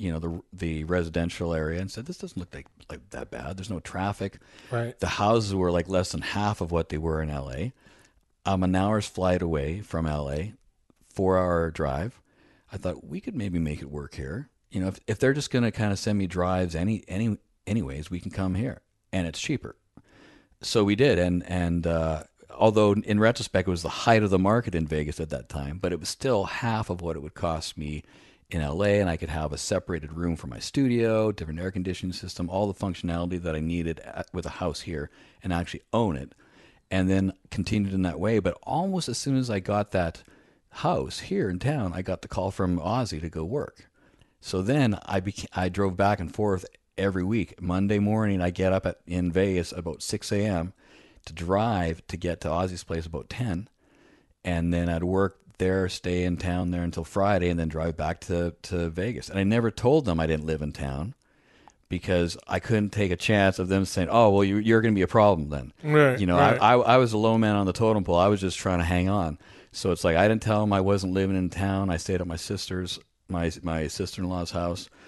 the residential area and said, this doesn't look like that bad. There's no traffic. Right. The houses were like less than half of what they were in LA. I'm an hour's flight away from LA, 4-hour drive. I thought we could maybe make it work here. If they're just going to kind of send me drives anyways, we can come here, and it's cheaper. So we did, and although in retrospect it was the height of the market in Vegas at that time, but it was still half of what it would cost me in LA, and I could have a separated room for my studio, different air conditioning system, all the functionality that I needed with a house here, and actually own it, and then continued in that way. But almost as soon as I got that house here in town, I got the call from Ozzy to go work. So then I drove back and forth every week. Monday morning, I get up in Vegas about 6 a.m. to drive to get to Ozzy's place about 10, and then I'd work there, stay in town there until Friday, and then drive back to Vegas. And I never told them I didn't live in town, because I couldn't take a chance of them saying, oh, well, you're going to be a problem then. Right, right. I was a low man on the totem pole. I was just trying to hang on. So it's like I didn't tell them I wasn't living in town. I stayed at my sister's, my sister-in-law's house.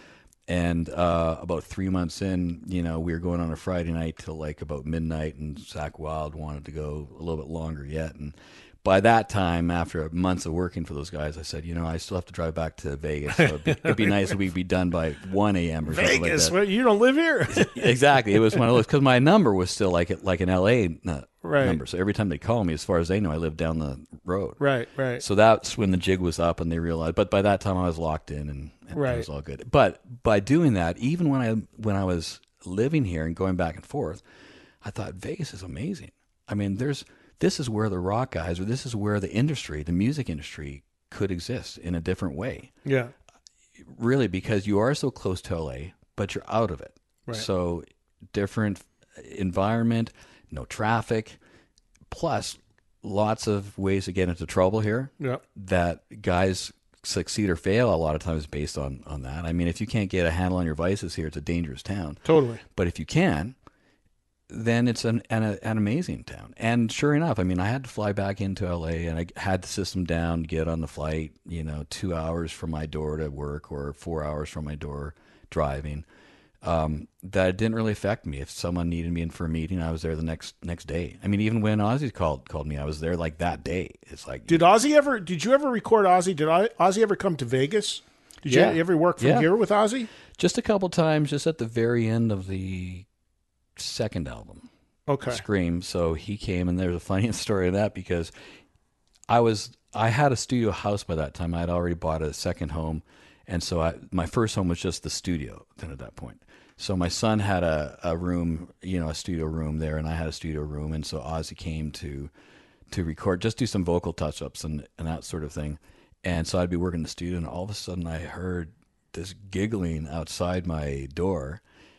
And about 3 months in, we were going on a Friday night till like about midnight, and Zach Wilde wanted to go a little bit longer yet. And by that time, after months of working for those guys, I said, I still have to drive back to Vegas. So it'd be nice if we'd be done by 1 a.m. or something like that. Vegas? You don't live here? Exactly. It was one of those, because my number was still like an L.A. number. So every time they call me, as far as they know, I live down the road. Right. So that's when the jig was up, and they realized. But by that time, I was locked in, and it was all good. But by doing that, even when I was living here and going back and forth, I thought Vegas is amazing. I mean, this is where the rock guys, or this is where the music industry could exist in a different way. Yeah. Really, because you are so close to LA, but you're out of it. Right. So different environment, no traffic, plus lots of ways to get into trouble here. Yeah. That guys succeed or fail a lot of times based on that. I mean, if you can't get a handle on your vices here, it's a dangerous town. Totally. But if you can, then it's an amazing town. And sure enough, I mean, I had to fly back into LA, and I had the system down, get on the flight, 2 hours from my door to work, or 4 hours from my door driving. That didn't really affect me. If someone needed me in for a meeting, I was there the next day. I mean, even when Ozzy called me, I was there like that day. It's like, did you ever record Ozzy? Did Ozzy ever come to Vegas? Did you ever work from here with Ozzy? Just a couple times, just at the very end of the second album, Scream. So he came, and there's a funny story of that, because I had a studio house by that time. I had already bought a second home, and so my first home was just the studio then at that point. So my son had a room, a studio room there, and I had a studio room, and so Ozzy came to record, just do some vocal touch-ups and that sort of thing. And so I'd be working in the studio, and all of a sudden I heard this giggling outside my door.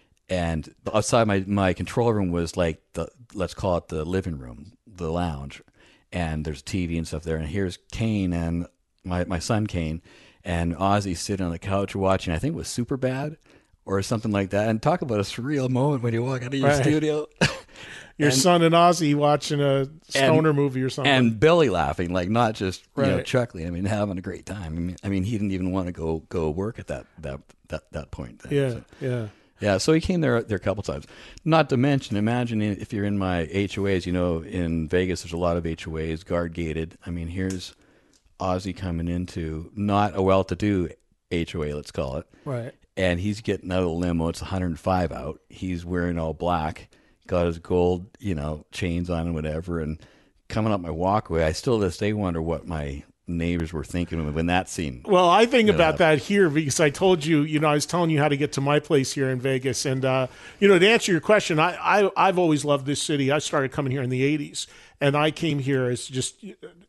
And outside my control room was like let's call it the living room, the lounge, and there's TV and stuff there. And here's Kane and my son Kane and Ozzy sitting on the couch watching, I think it was Superbad or something like that. And talk about a surreal moment when you walk into your studio. Your son and Ozzy watching a stoner movie or something. And Billy laughing, like not just chuckling. I mean, having a great time. I mean, he didn't even want to go work at that point. Then, Yeah, so he came there a couple times. Not to mention, imagine if you're in my HOAs, in Vegas there's a lot of HOAs, guard gated. I mean, here's Ozzy coming into not a well-to-do HOA, let's call it. Right. And he's getting out of the limo. It's 105 out. He's wearing all black, got his gold, chains on and whatever. And coming up my walkway, I still to this day wonder what my neighbors were thinking when that scene. Well, I think about that here, because I told you, I was telling you how to get to my place here in Vegas. And, to answer your question, I've always loved this city. I started coming here in the 80s, and I came here as just,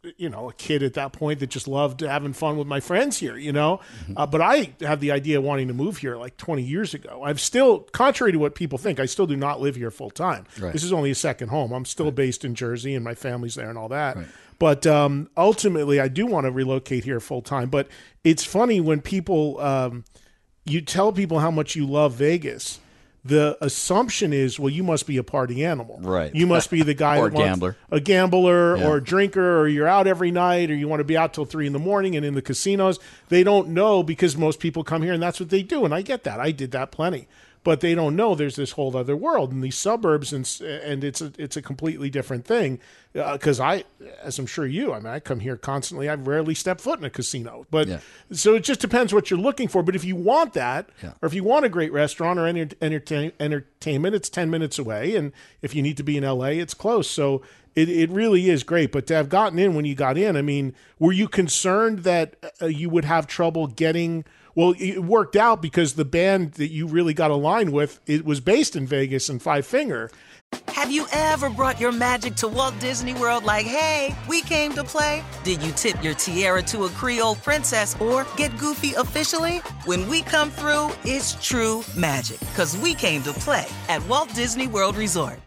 a kid at that point that just loved having fun with my friends here, Mm-hmm. But I had the idea of wanting to move here like 20 years ago. I've still, contrary to what people think, I still do not live here full time. Right. This is only a second home. I'm still based in Jersey, and my family's there and all that. Right. But ultimately, I do want to relocate here full time. But it's funny when people, you tell people how much you love Vegas. The assumption is, well, you must be a party animal. Right. You must be the guy or that wants gambler. A gambler or a drinker, or you're out every night, or you want to be out till 3 a.m. and in the casinos. They don't know, because most people come here and that's what they do. And I get that. I did that plenty. But they don't know there's this whole other world in these suburbs, and it's a completely different thing. Because as I'm sure I come here constantly. I rarely step foot in a casino. But so it just depends what you're looking for. But if you want that, or if you want a great restaurant or entertainment, it's 10 minutes away. And if you need to be in LA, it's close. So it really is great. But to have gotten in when you got in, I mean, were you concerned that you would have trouble getting? Well, it worked out because the band that you really got aligned with, it was based in Vegas and Five Finger. Have you ever brought your magic to Walt Disney World like, hey, we came to play? Did you tip your tiara to a Creole princess or get goofy officially? When we come through, it's true magic, because we came to play at Walt Disney World Resort.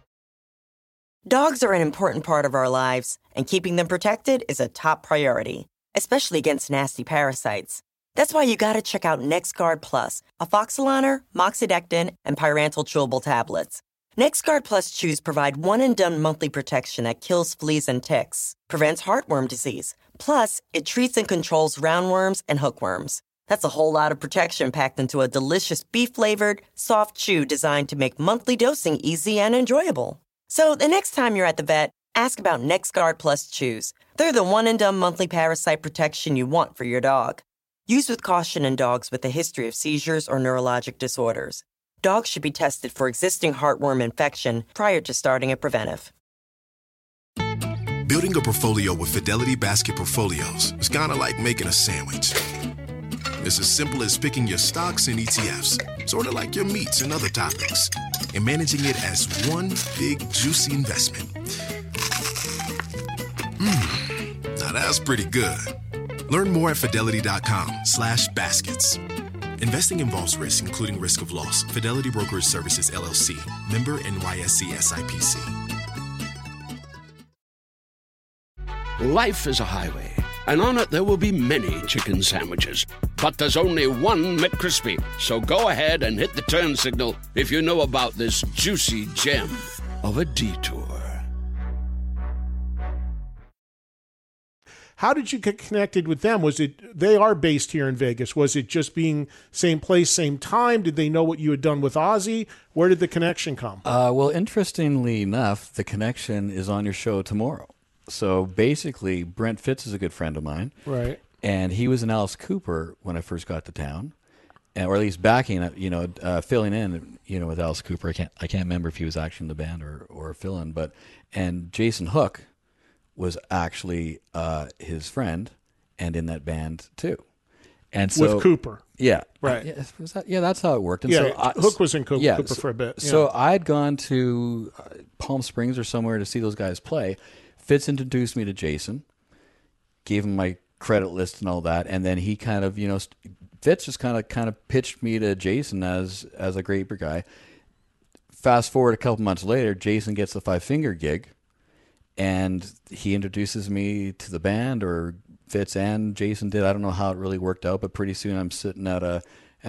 Dogs are an important part of our lives, and keeping them protected is a top priority, especially against nasty parasites. That's why you gotta check out NexGard Plus, Afoxolaner, Moxidectin, and Pyrantel chewable tablets. NexGard Plus chews provide one-and-done monthly protection that kills fleas and ticks, prevents heartworm disease. Plus, it treats and controls roundworms and hookworms. That's a whole lot of protection packed into a delicious beef-flavored, soft chew designed to make monthly dosing easy and enjoyable. So the next time you're at the vet, ask about NexGard Plus Chews. They're the one-and-done monthly parasite protection you want for your dog. Use with caution in dogs with a history of seizures or neurologic disorders. Dogs should be tested for existing heartworm infection prior to starting a preventive. Building a portfolio with Fidelity Basket Portfolios is kind of like making a sandwich. It's as simple as picking your stocks and ETFs, sort of like your meats and other toppings, and managing it as one big, juicy investment. Now that's pretty good. Learn more at fidelity.com/baskets. Investing involves risk, including risk of loss. Fidelity Brokerage Services, LLC. Member NYSE SIPC. Life is a highway, and on it there will be many chicken sandwiches. But there's only one McCrispy. So go ahead and hit the turn signal if you know about this juicy gem of a detour. How did you get connected with them? Was it, they are based here in Vegas. Was it just being same place, same time? Did they know what you had done with Ozzy? Where did the connection come? Well, interestingly enough, the connection is on your show tomorrow. So basically, Brent Fitz is a good friend of mine. Right. And he was in Alice Cooper when I first got to town, or at least backing, filling in, with Alice Cooper. I can't remember if he was actually in the band or fill-in, and Jason Hook was actually his friend and in that band too. And so with Cooper. Yeah. Right. That's how it worked. And yeah, so Hook was in Cooper for a bit. Yeah. So I'd gone to Palm Springs or somewhere to see those guys play. Fitz introduced me to Jason, gave him my credit list and all that, and then he kind of, Fitz just kind of pitched me to Jason as a great guy. Fast forward a couple months later, Jason gets the Five Finger gig, and he introduces me to the band, or Fitz and Jason did. I don't know how it really worked out, but pretty soon I'm sitting at a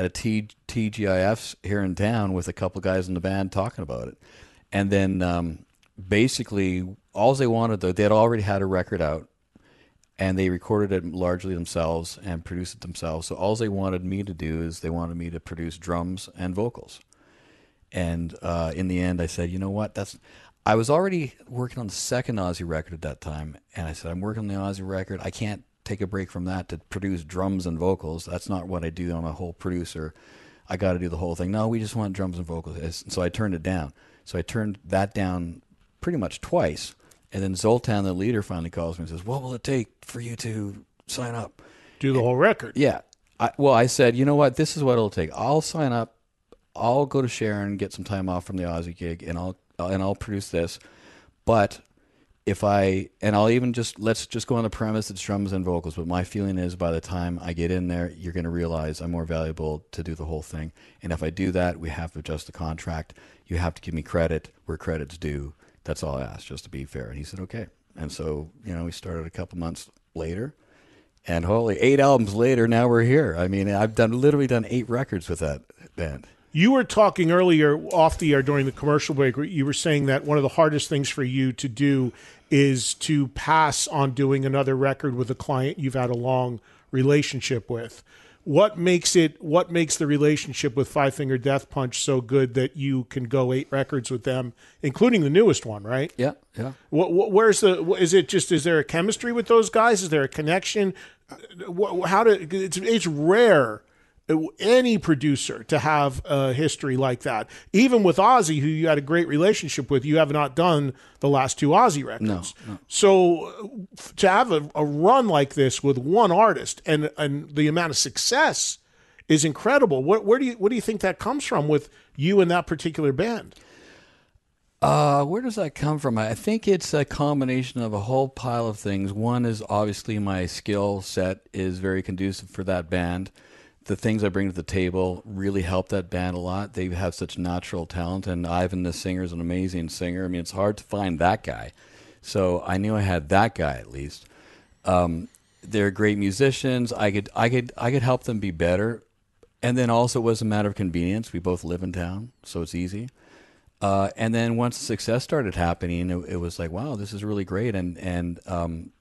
TGIF here in town with a couple guys in the band talking about it. And then basically all they wanted, though, they had already had a record out, and they recorded it largely themselves and produced it themselves. So all they wanted me to do is they wanted me to produce drums and vocals. And in the end, I said, you know what? I was already working on the second Ozzy record at that time, and I said, I'm working on the Ozzy record. I can't take a break from that to produce drums and vocals. That's not what I do. I'm a whole producer. I got to do the whole thing. No, we just want drums and vocals. So I turned it down. So I turned that down pretty much twice. And then Zoltan, the leader, finally calls me and says, what will it take for you to sign up? Do the whole record. Yeah. I said, you know what? This is what it'll take. I'll sign up. I'll go to Sharon, get some time off from the Ozzy gig, and I'll produce this. But I'll even let's just go on the premise it's drums and vocals. But my feeling is by the time I get in there, you're going to realize I'm more valuable to do the whole thing. And if I do that, we have to adjust the contract. You have to give me credit where credit's due. That's all I asked, just to be fair. And he said, okay. And so, we started a couple months later. And holy, 8 albums later, now we're here. I mean, I've literally done 8 records with that band. You were talking earlier off the air during the commercial break. You were saying that one of the hardest things for you to do is to pass on doing another record with a client you've had a long relationship with. What makes the relationship with Five Finger Death Punch so good that you can go 8 records with them, including the newest one, right? Yeah. Is there a chemistry with those guys? Is there a connection? It's rare any producer to have a history like that. Even with Ozzy, who you had a great relationship with, you have not done the last 2 Ozzy records. No. So to have a run like this with one artist and the amount of success is incredible. Where do you think that comes from with you and that particular band? Where does that come from? I think it's a combination of a whole pile of things. One is obviously my skill set is very conducive for that band. The things I bring to the table really help that band a lot. They have such natural talent, and Ivan, the singer, is an amazing singer. I mean, it's hard to find that guy. So I knew I had that guy at least. They're great musicians. I could help them be better. And then also it was a matter of convenience. We both live in town, so it's easy. And then once the success started happening, it was like, wow, this is really great. And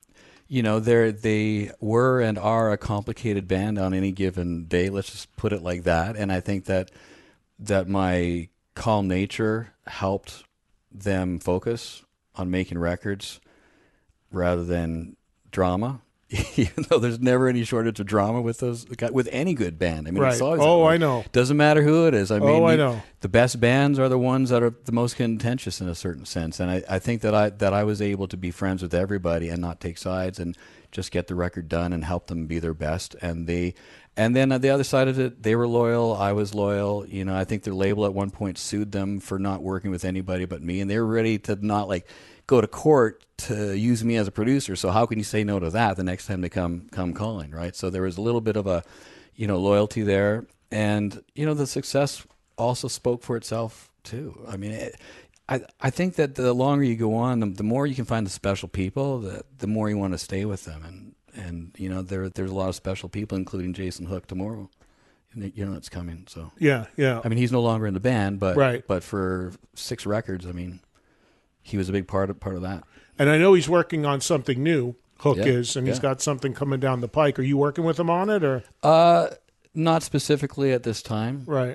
you know, they were and are a complicated band on any given day. Let's just put it like that. And I think that my calm nature helped them focus on making records rather than drama. Even though there's never any shortage of drama with any good band. I mean, right. It's always I know. Doesn't matter who it is. I mean, I know. The best bands are the ones that are the most contentious in a certain sense. And I think that I was able to be friends with everybody and not take sides and just get the record done and help them be their best. And then on the other side of it, they were loyal. I was loyal. You know, I think their label at one point sued them for not working with anybody but me, and they were ready to not go to court to use me as a producer. So how can you say no to that the next time they come calling, right? So there was a little bit of a, loyalty there. And, the success also spoke for itself too. I mean, I think that the longer you go on, the more you can find the special people, the more you want to stay with them. And there's a lot of special people, including Jason Hook tomorrow. It's coming. So yeah. I mean, he's no longer in the band, but right. But for 6 records, I mean, he was a big part of that. And I know he's working on something new. Hook Yeah, is, and he's got something coming down the pike. Are you working with him on it, or? Not specifically at this time. Right.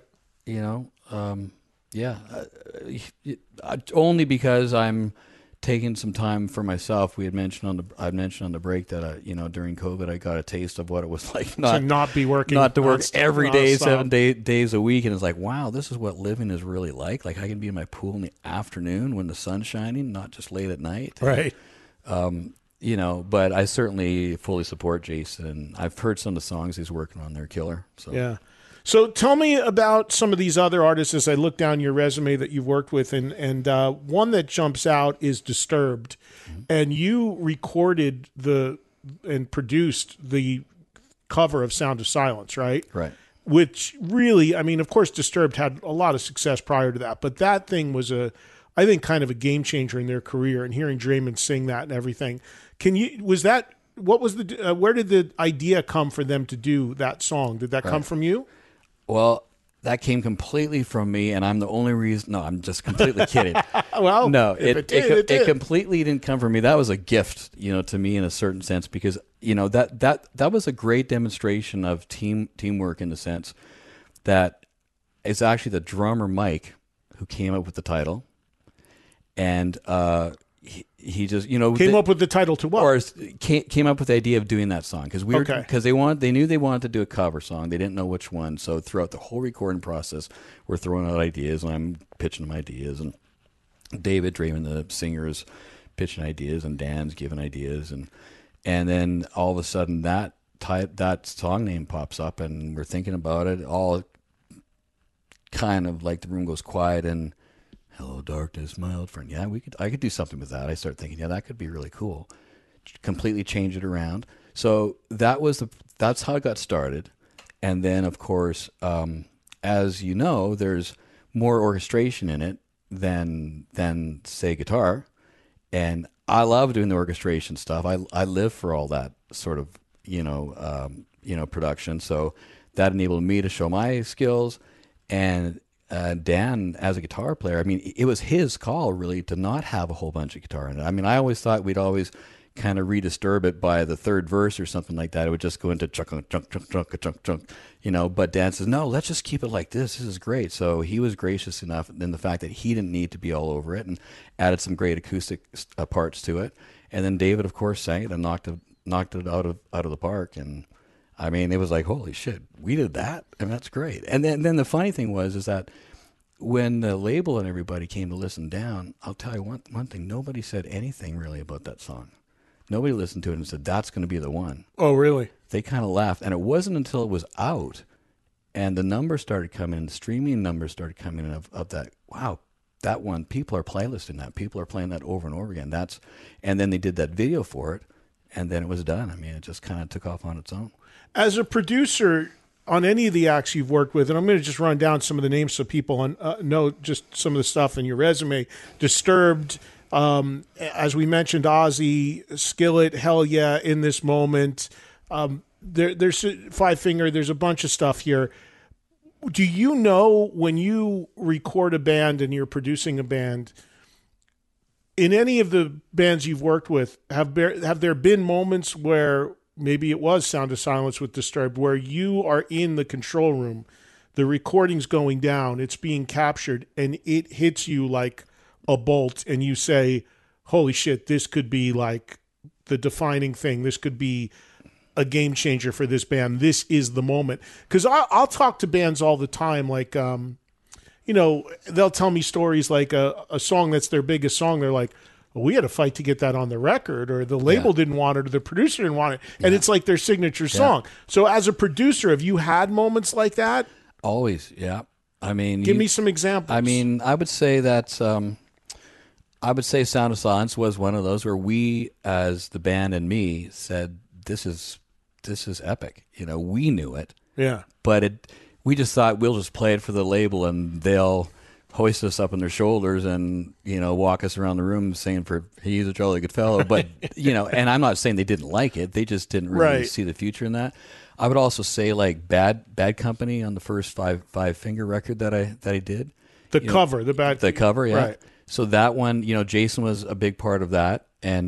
Only because I'm taking some time for myself. I mentioned on the break that during COVID I got a taste of what it was like to not be working, not to work every day, non-stop. 7 days a week, and it's like, wow, this is what living is really like. Like I can be in my pool in the afternoon when the sun's shining, not just late at night. Right. But I certainly fully support Jason. I've heard some of the songs he's working on; they're killer. So yeah. So tell me about some of these other artists as I look down your resume that you've worked with, and one that jumps out is Disturbed, and you recorded and produced the cover of Sound of Silence, right? Right. Which really, I mean, of course, Disturbed had a lot of success prior to that, but that thing was I think, kind of a game changer in their career. And hearing Draiman sing that and everything, where did the idea come for them to do that song? Did that come from you? Well, that came completely from me, and I'm the only reason. No, I'm just completely kidding. Well, no, it did. It completely didn't come from me. That was a gift, to me in a certain sense, because that was a great demonstration of teamwork in the sense that it's actually the drummer Mike who came up with the title, and he just came up with the title to what? Or came up with the idea of doing that song because they knew they wanted to do a cover song. They didn't know which one. So throughout the whole recording process, we're throwing out ideas, and I'm pitching them ideas, and David Draiman, the singer, is pitching ideas, and Dan's giving ideas, and then all of a sudden that song name pops up, and we're thinking about it. All kind of like the room goes quiet and. Hello, darkness, my old friend. Yeah, I could do something with that. I start thinking, yeah, that could be really cool. Completely change it around. So that's how it got started. And then, of course, as you know, there's more orchestration in it than say guitar. And I love doing the orchestration stuff. I live for all that sort of production. So that enabled me to show my skills. And Dan, as a guitar player, I mean, it was his call really to not have a whole bunch of guitar in it. I mean, I always thought we'd always kind of redisturb it by the third verse or something like that. It would just go into chunk, chunk, chunk, chunk, chunk, chunk, But Dan says, no, let's just keep it like this. This is great. So he was gracious enough in the fact that he didn't need to be all over it and added some great acoustic parts to it. And then David, of course, sang it and knocked it out of the park. And I mean, it was like, holy shit, we did that? I mean, that's great. And then the funny thing is that when the label and everybody came to listen down, I'll tell you one thing, nobody said anything really about that song. Nobody listened to it and said, that's going to be the one. Oh, really? They kind of laughed. And it wasn't until it was out and the numbers started coming in, the streaming numbers started coming in of that, wow, that one, people are playlisting that. People are playing that over and over again. And then they did that video for it, and then it was done. I mean, it just kind of took off on its own. As a producer, on any of the acts you've worked with, and I'm going to just run down some of the names so people know just some of the stuff in your resume. Disturbed, as we mentioned, Ozzy, Skillet, Hell Yeah, In This Moment. There's Five Finger. There's a bunch of stuff here. Do you know when you record a band and you're producing a band, in any of the bands you've worked with, have there been moments where maybe it was Sound of Silence with Disturbed, where you are in the control room, the recording's going down, it's being captured, and it hits you like a bolt, and you say, holy shit, this could be like the defining thing. This could be a game changer for this band. This is the moment. Because I'll talk to bands all the time, like, they'll tell me stories like a song that's their biggest song. They're like, well, we had to fight to get that on the record, or the label didn't want it, or the producer didn't want it. And it's like their signature song. So as a producer, have you had moments like that? Always, yeah. I mean, give me some examples. I mean, I would say that Sound of Silence was one of those where we, as the band and me, said, this is epic. We knew it. Yeah. But we just thought we'll just play it for the label and they'll hoist us up on their shoulders and, walk us around the room saying he's a jolly good fellow. But, and I'm not saying they didn't like it. They just didn't really see the future in that. I would also say like Bad Company on the first Five Finger record that I did. The cover, the cover, yeah. Right. So that one, Jason was a big part of that. And,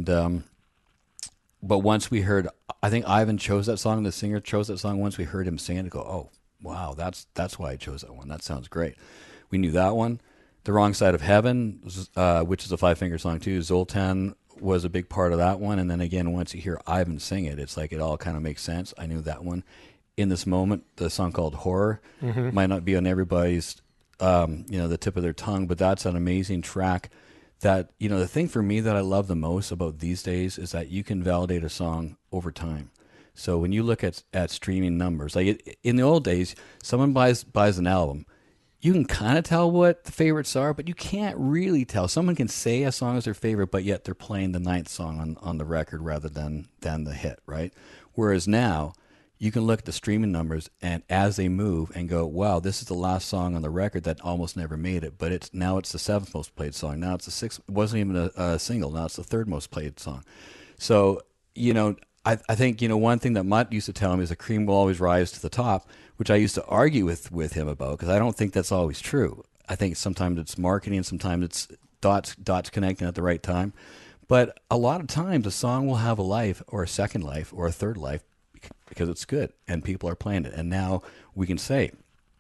but once we heard, I think Ivan chose that song, the singer chose that song. Once we heard him sing it, go, oh, wow, that's why I chose that one. That sounds great. We knew that one. The Wrong Side of Heaven, which is a Five Finger song too. Zoltan was a big part of that one. And then again, once you hear Ivan sing it, it's like it all kind of makes sense. I knew that one. In This Moment, the song called Horror, might not be on everybody's, the tip of their tongue, but that's an amazing track. That, the thing for me that I love the most about these days is that you can validate a song over time. So when you look at streaming numbers, like in the old days, someone buys an album, you can kind of tell what the favorites are, but you can't really tell. Someone can say a song is their favorite, but yet they're playing the ninth song on the record rather than the hit, right? Whereas now, you can look at the streaming numbers and as they move and go, wow, this is the last song on the record that almost never made it, but it's the seventh most played song. Now it's the sixth. It wasn't even a single. Now it's the third most played song. So, I think, one thing that Mutt used to tell me is the cream will always rise to the top, which I used to argue with him about because I don't think that's always true. I think sometimes it's marketing, sometimes it's dots connecting at the right time. But a lot of times a song will have a life or a second life or a third life because it's good and people are playing it. And now we can say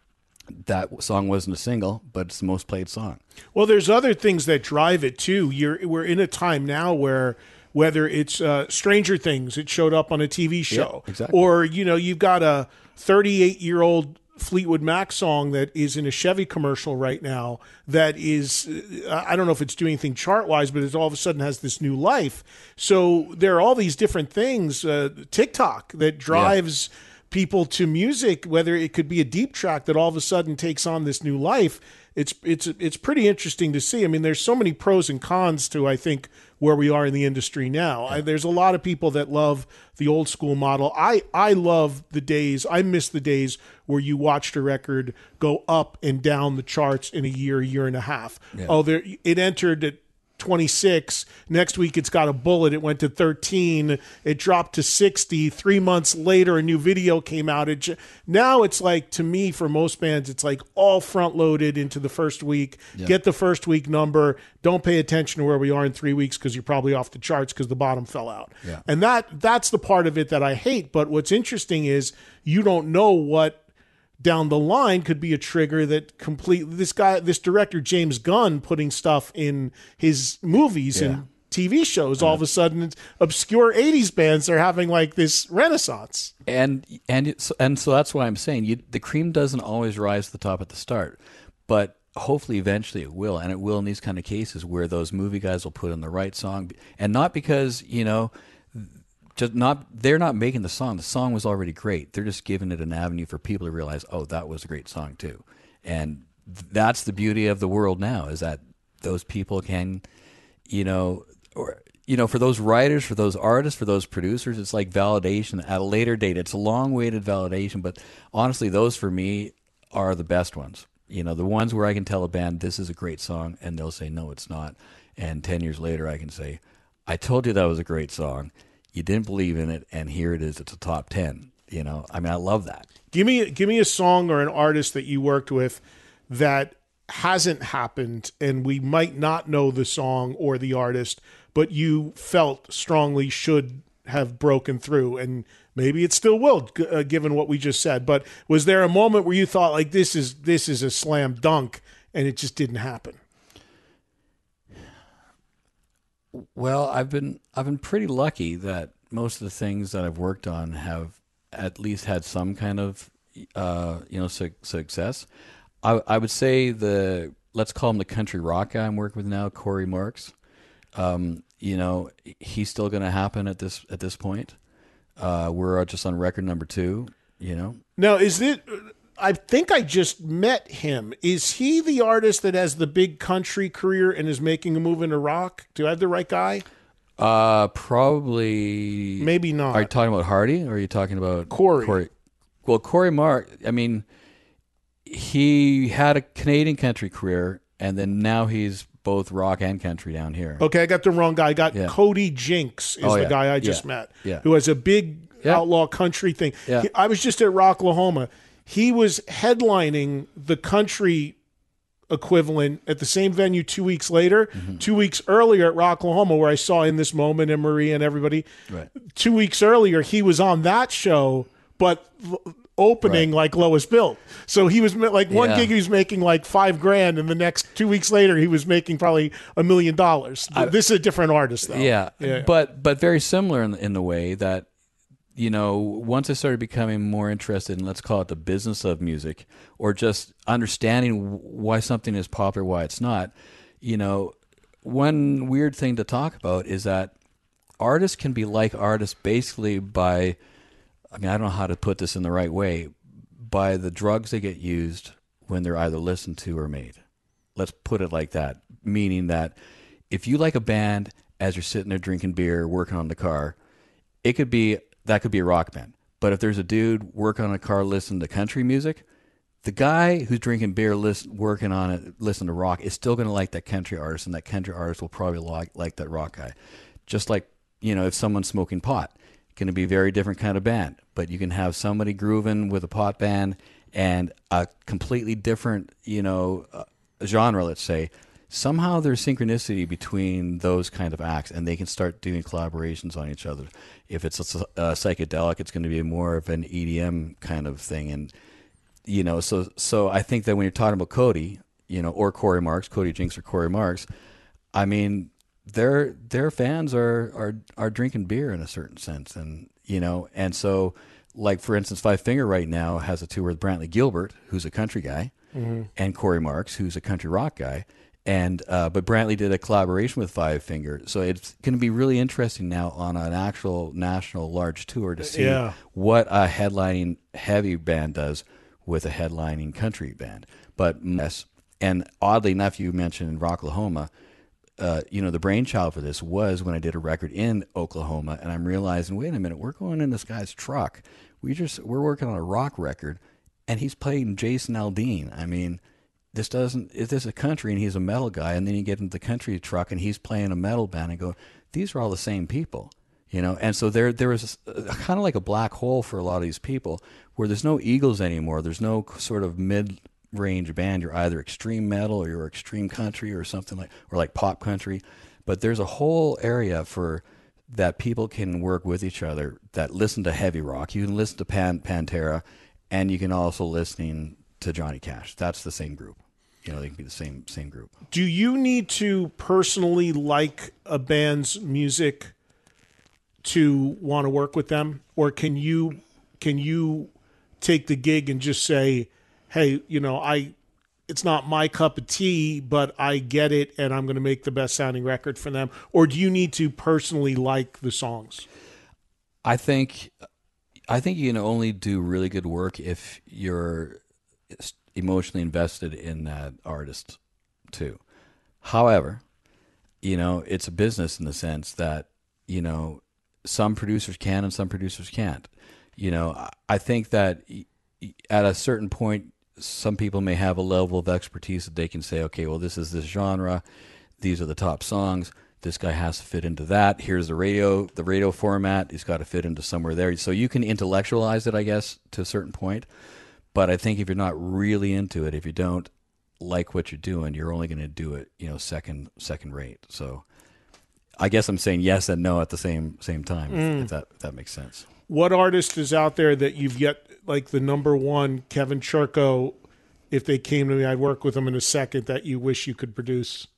that song wasn't a single, but it's the most played song. Well, there's other things that drive it too. We're in a time now where whether it's Stranger Things, it showed up on a TV show, exactly. Or, you've got a 38-year-old Fleetwood Mac song that is in a Chevy commercial right now that is, I don't know if it's doing anything chart-wise, but it all of a sudden has this new life. So there are all these different things, TikTok, that drives people to music, whether it could be a deep track that all of a sudden takes on this new life. It's pretty interesting to see. I mean, there's so many pros and cons to, I think, where we are in the industry now. There's a lot of people that love the old school model. I love the days, I miss the days where you watched a record go up and down the charts in a year and a half. Yeah. It entered at 26. Next week it's got a bullet. It went to 13. It dropped to 60. 3 months later, a new video came out. Now it's like, to me, for most bands, it's like all front loaded into the first week. Yeah. Get the first week number. Don't pay attention to where we are in 3 weeks because you're probably off the charts because the bottom fell out. Yeah. And that's the part of it that I hate. But what's interesting is you don't know what down the line could be a trigger that this director James Gunn putting stuff in his movies and TV shows. All of a sudden, it's obscure 80s bands are having like this renaissance. And so that's why I'm saying the cream doesn't always rise to the top at the start, but hopefully eventually it will, and it will in these kind of cases where those movie guys will put in the right song, and not because they're not making the song. The song was already great. They're just giving it an avenue for people to realize, oh, that was a great song too. And that's the beauty of the world now, is that those people can, for those writers, for those artists, for those producers, it's like validation at a later date. It's a long-awaited validation, but honestly, those for me are the best ones. The ones where I can tell a band, this is a great song, and they'll say, no, it's not. And 10 years later, I can say, I told you that was a great song. You didn't believe in it, and here it is. It's a top 10. I love that. Give me a song or an artist that you worked with that hasn't happened and we might not know the song or the artist, but you felt strongly should have broken through, and maybe it still will, given what we just said. But was there a moment where you thought like this is a slam dunk, and it just didn't happen? Well, I've been pretty lucky that most of the things that I've worked on have at least had some kind of success. I would say let's call him the country rock guy I'm working with now, Corey Marks. He's still going to happen at this point. We're just on record number 2. Now, is it? I think I just met him. Is he the artist that has the big country career and is making a move into rock? Do I have the right guy? Probably. Maybe not. Are you talking about Hardy, or are you talking about Corey? Well, Corey Mark, I mean, he had a Canadian country career, and then now he's both rock and country down here. Okay, I got the wrong guy. I got Cody Jinks is the guy I just met, who has a big outlaw country thing. Yeah. I was just at Rocklahoma. He was headlining the country equivalent at the same venue 2 weeks later. 2 weeks earlier at Rocklahoma, where I saw In This Moment and Maria and everybody. Right. 2 weeks earlier, he was on that show, but opening like Lowest Built. So he was like one gig he was making like $5,000, and the next 2 weeks later he was making probably $1 million. This is a different artist though. Yeah. But very similar in the way that, once I started becoming more interested in, let's call it the business of music, or just understanding why something is popular, why it's not, one weird thing to talk about is that artists can be like artists basically by, I don't know how to put this in the right way, by the drugs they get used when they're either listened to or made. Let's put it like that, meaning that if you like a band as you're sitting there drinking beer, working on the car, that could be a rock band. But if there's a dude working on a car listening to country music, the guy who's drinking beer, working on it, listening to rock, is still going to like that country artist, and that country artist will probably like that rock guy. Just like, if someone's smoking pot, going to be a very different kind of band. But you can have somebody grooving with a pot band and a completely different, genre, let's say. Somehow there's synchronicity between those kind of acts, and they can start doing collaborations on each other. If it's a psychedelic, it's going to be more of an EDM kind of thing. And, so I think that when you're talking about Cody, or Corey Marks, Cody Jinks or Corey Marks, I mean, their fans are drinking beer in a certain sense. And, and so, like, for instance, Five Finger right now has a tour with Brantley Gilbert, who's a country guy, and Corey Marks, who's a country rock guy. And but Brantley did a collaboration with Five Finger, so it's going to be really interesting now on an actual national large tour to see what a headlining heavy band does with a headlining country band. But yes, and oddly enough, you mentioned Rocklahoma. The brainchild for this was when I did a record in Oklahoma, and I'm realizing, wait a minute, we're going in this guy's truck. We're working on a rock record, and he's playing Jason Aldean. I mean, this is a country, and he's a metal guy, and then you get into the country truck, and he's playing a metal band, and go, these are all the same people, And so there was kind of like a black hole for a lot of these people, where there's no Eagles anymore. There's no sort of mid-range band. You're either extreme metal or you're extreme country or something like pop country. But there's a whole area for that people can work with each other that listen to heavy rock. You can listen to Pantera, and you can also listen to Johnny Cash. That's the same group. They can be the same group. Do you need to personally like a band's music to want to work with them, or can you take the gig and just say, hey, it's not my cup of tea, but I get it, and I'm going to make the best sounding record for them? Or do you need to personally like the songs? I think you can only do really good work if you're emotionally invested in that artist too. However, it's a business in the sense that, some producers can and some producers can't. I think that at a certain point, some people may have a level of expertise that they can say, okay, well, this is this genre. These are the top songs. This guy has to fit into that. Here's the radio format. He's got to fit into somewhere there. So you can intellectualize it, I guess, to a certain point. But I think if you're not really into it, if you don't like what you're doing, you're only going to do it, second rate. So I guess I'm saying yes and no at the same time, if that makes sense. What artist is out there that you've yet, like the number one, Kevin Churko, if they came to me, I'd work with them in a second, that you wish you could produce?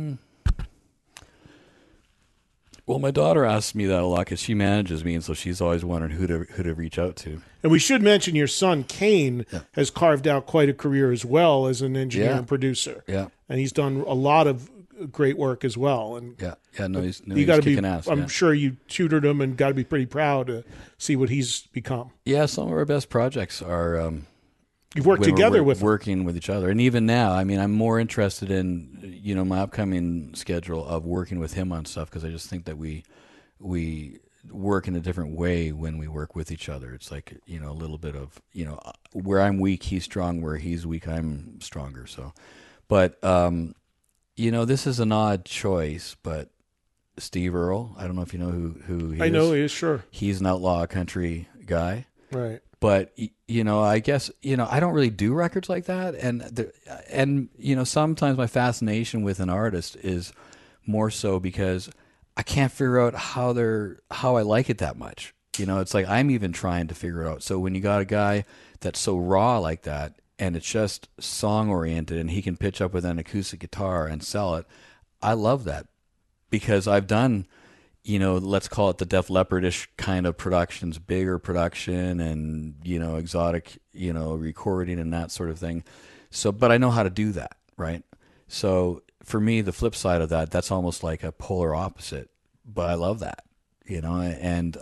Well, my daughter asks me that a lot because she manages me, and so she's always wondering who to reach out to. And we should mention your son, Kane, has carved out quite a career as well as an engineer and producer. Yeah. And he's done a lot of great work as well. And he's kicking ass. I'm sure you tutored him and got to be pretty proud to see what he's become. Yeah, some of our best projects are you've worked together with working with each other, and even now, I mean, I'm more interested in my upcoming schedule of working with him on stuff because I just think that we work in a different way when we work with each other. It's like a little bit of where I'm weak, he's strong. Where he's weak, I'm stronger. So, but this is an odd choice, but Steve Earle, I don't know if you know who he is. I know he is, sure. He's an outlaw country guy. Right. But, I guess, I don't really do records like that. And sometimes my fascination with an artist is more so because I can't figure out how I like it that much. It's like I'm even trying to figure it out. So when you got a guy that's so raw like that, and it's just song oriented, and he can pitch up with an acoustic guitar and sell it, I love that because I've done, let's call it the Def Leppard-ish kind of productions, bigger production and, exotic, recording and that sort of thing. So, but I know how to do that, right? So for me, the flip side of that, that's almost like a polar opposite, but I love that, and,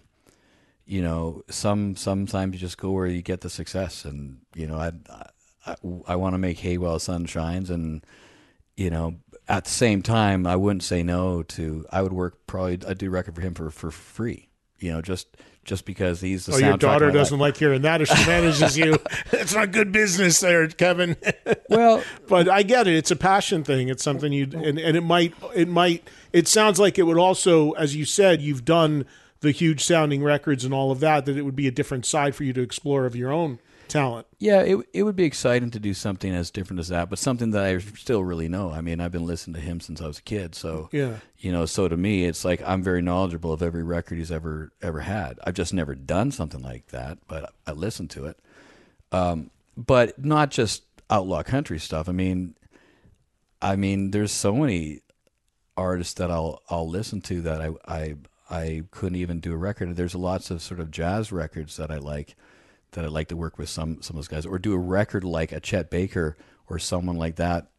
sometimes you just go where you get the success, and I want to make hay while the sun shines, and at the same time, I wouldn't say no to. I would work I'd do a record for him for free, just because he's the soundtrack. Your daughter doesn't like hearing that if she manages you. It's not good business there, Kevin. Well, but I get it. It's a passion thing. It's something and it sounds like it would also, as you said, you've done the huge sounding records and all of that it would be a different side for you to explore of your own talent. Yeah, it would be exciting to do something as different as that, but something that I still really know. I mean, I've been listening to him since I was a kid, so so to me, it's like I'm very knowledgeable of every record he's ever had. I've just never done something like that, but I listened to it. But not just outlaw country stuff. I mean, there's so many artists that I'll listen to that I couldn't even do a record. There's lots of sort of jazz records that I like to work with some of those guys, or do a record like a Chet Baker or someone like that.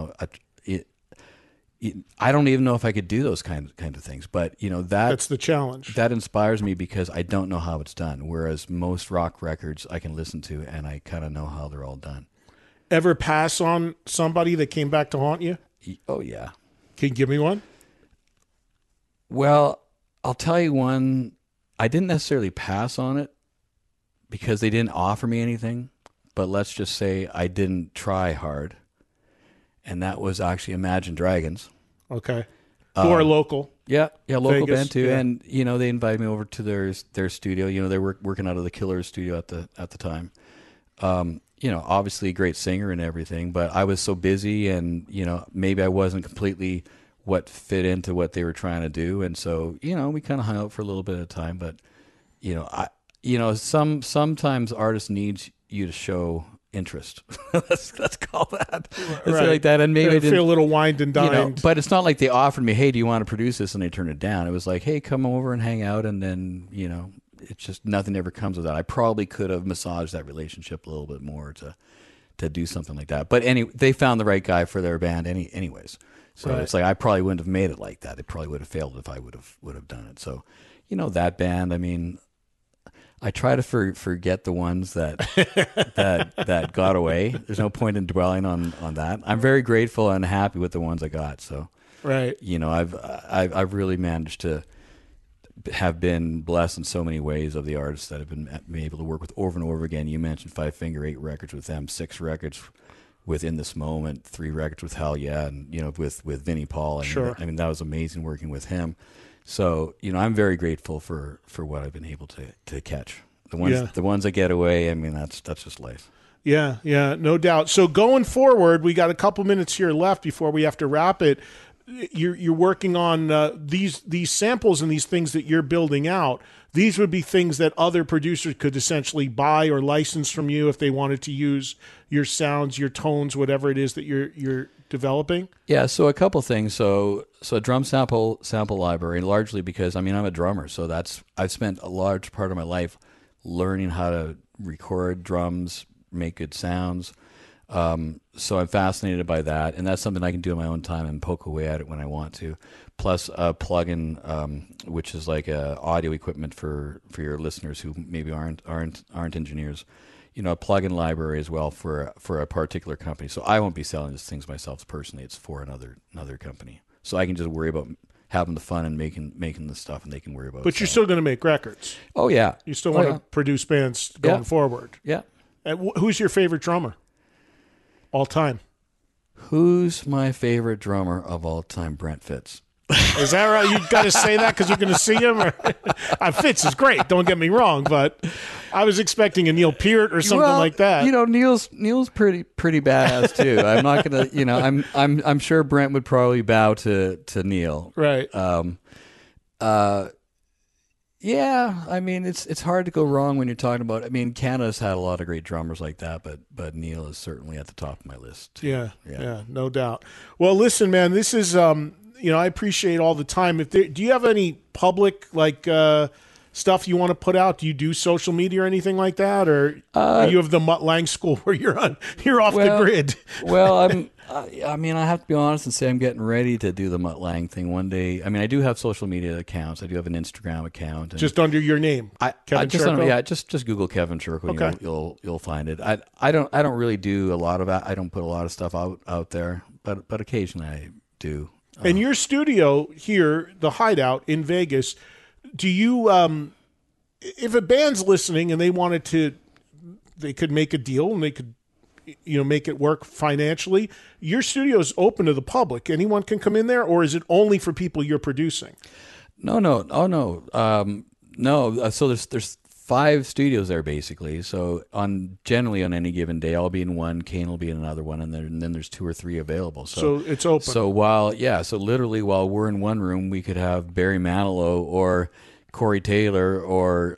I don't even know if I could do those kind of things, but that's the challenge. That inspires me because I don't know how it's done. Whereas most rock records I can listen to and I kind of know how they're all done. Ever pass on somebody that came back to haunt you? Oh yeah. Can you give me one? Well, I'll tell you one. I didn't necessarily pass on it because they didn't offer me anything, but let's just say I didn't try hard. And that was actually Imagine Dragons. Okay. Who are local. Yeah, local Vegas, band too. yeah. And, they invited me over to their studio. They were working out of the Killers studio at the time. Obviously a great singer and everything, but I was so busy and, maybe I wasn't completely what fit into what they were trying to do. And so, we kind of hung out for a little bit of time, but, sometimes artists need you to show interest. let's call that. Right. Like that. And maybe I feel a little wined and dined. But it's not like they offered me, hey, do you want to produce this? And they turned it down. It was like, hey, come over and hang out. And then, it's just nothing ever comes of that. I probably could have massaged that relationship a little bit more to do something like that. But they found the right guy for their band anyways. So It's like I probably wouldn't have made it like that. It probably would have failed if I would have done it. So, that band, I mean, I try to forget the ones that that got away. There's no point in dwelling on that. I'm very grateful and happy with the ones I got. So, right. I've really managed to have been blessed in so many ways of the artists that have been able to work with over and over again. You mentioned Five Finger, 8 records with them, 6 records with In This Moment, 3 records with Hell Yeah, and with Vinnie Paul. Sure. I mean that was amazing working with him. So, I'm very grateful for what I've been able to catch. The ones that get away, I mean, that's just life. Yeah, no doubt. So going forward, we got a couple minutes here left before we have to wrap it. You're working on these samples and these things that you're building out. These would be things that other producers could essentially buy or license from you if they wanted to use your sounds, your tones, whatever it is that you're developing. Yeah, so a couple things. So a drum sample library, largely because I'm a drummer, so I've spent a large part of my life learning how to record drums, make good sounds. So I'm fascinated by that, and that's something I can do in my own time and poke away at it when I want to. Plus a plugin, which is like audio equipment for your listeners who maybe aren't engineers. A plugin library as well for a particular company. So I won't be selling these things myself personally. It's for another company. So I can just worry about having the fun and making the stuff, and they can worry about. But you're still going to make records. Oh yeah, you still want to produce bands going forward. Yeah. And who's your favorite drummer? All time. Who's my favorite drummer of all time? Brent Fitz. Is that right? You got to say that because you're going to see him? Fitz is great. Don't get me wrong, but I was expecting a Neil Peart or something like that. Neil's pretty badass too. I'm not going to. I'm sure Brent would probably bow to Neil. Right. Yeah, it's hard to go wrong when you're talking about. Canada's had a lot of great drummers like that, but Neil is certainly at the top of my list too. Yeah, no doubt. Well, listen, man, this is I appreciate all the time. Do you have any public stuff you want to put out? Do you do social media or anything like that, or are you of the Mutt Lange school where you're off the grid? Well, I have to be honest and say I'm getting ready to do the Mutt Lange thing one day. I do have social media accounts. I do have an Instagram account. Just under your name, Kevin Churko? Just Google Kevin Churko. Okay. You'll find it. I don't really do a lot of that. I don't put a lot of stuff out there, but occasionally I do. And your studio here, the Hideout in Vegas, do you, if a band's listening and they wanted to, they could make a deal and they could, make it work financially. Your studio is open to the public. Anyone can come in there, or is it only for people you're producing? No. Oh, no. No. So there's 5 studios there basically. So generally on any given day, I'll be in one, Kane will be in another one, and then there's 2 or 3 available. So it's open. So literally while we're in one room, we could have Barry Manilow or Corey Taylor or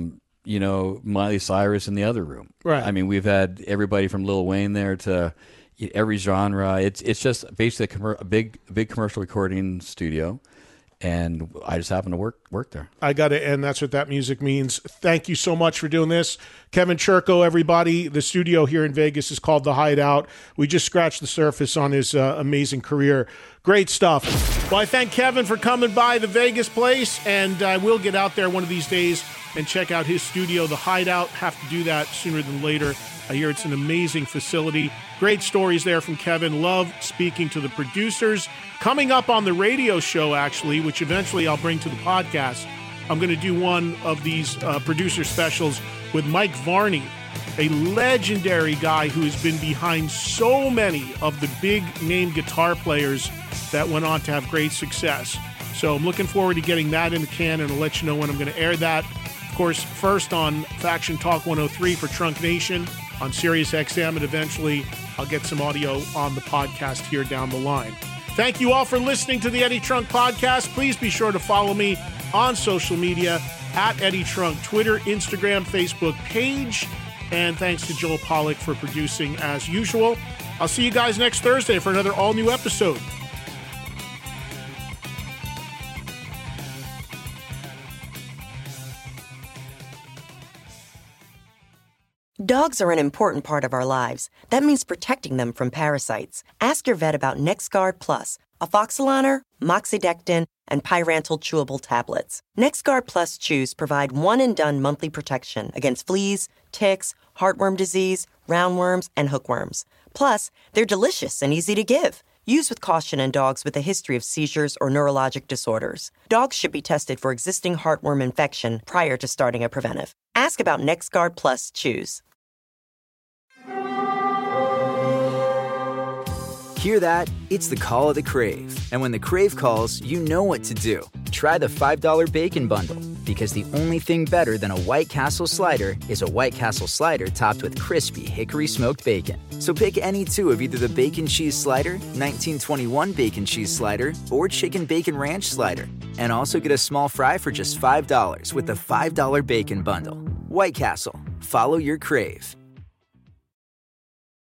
Miley Cyrus in the other room. Right. We've had everybody from Lil Wayne there to every genre. It's just basically a big commercial recording studio. And I just happen to work there. I got to end. That's what that music means. Thank you so much for doing this. Kevin Churko, everybody. The studio here in Vegas is called The Hideout. We just scratched the surface on his amazing career. Great stuff. Well, I thank Kevin for coming by the Vegas place, and I will get out there one of these days and check out his studio, The Hideout. Have to do that sooner than later. I hear it's an amazing facility. Great stories there from Kevin. Love speaking to the producers. Coming up on the radio show, actually, which eventually I'll bring to the podcast, I'm going to do one of these producer specials with Mike Varney, a legendary guy who has been behind so many of the big-name guitar players that went on to have great success. So I'm looking forward to getting that in the can, and I'll let you know when I'm going to air that. Of course, first on Faction Talk 103 for Trunk Nation on Sirius XM, and eventually I'll get some audio on the podcast here down the line. Thank you all for listening to the Eddie Trunk Podcast. Please be sure to follow me on social media at Eddie Trunk, Twitter, Instagram, Facebook page. And thanks to Joel Pollack for producing as usual. I'll see you guys next Thursday for another all-new episode. Dogs are an important part of our lives. That means protecting them from parasites. Ask your vet about NexGard Plus, Afoxolaner, Moxidectin, and Pyrantel chewable tablets. NexGard Plus chews provide one-and-done monthly protection against fleas, ticks, heartworm disease, roundworms, and hookworms. Plus, they're delicious and easy to give. Use with caution in dogs with a history of seizures or neurologic disorders. Dogs should be tested for existing heartworm infection prior to starting a preventive. Ask about NexGard Plus chews. Hear that? It's the call of the Crave. And when the Crave calls, you know what to do. Try the $5 Bacon Bundle, because the only thing better than a White Castle slider is a White Castle slider topped with crispy hickory smoked bacon. So pick any two of either the Bacon Cheese Slider, 1921 Bacon Cheese Slider, or Chicken Bacon Ranch Slider. And also get a small fry for just $5 with the $5 Bacon Bundle. White Castle. Follow your Crave.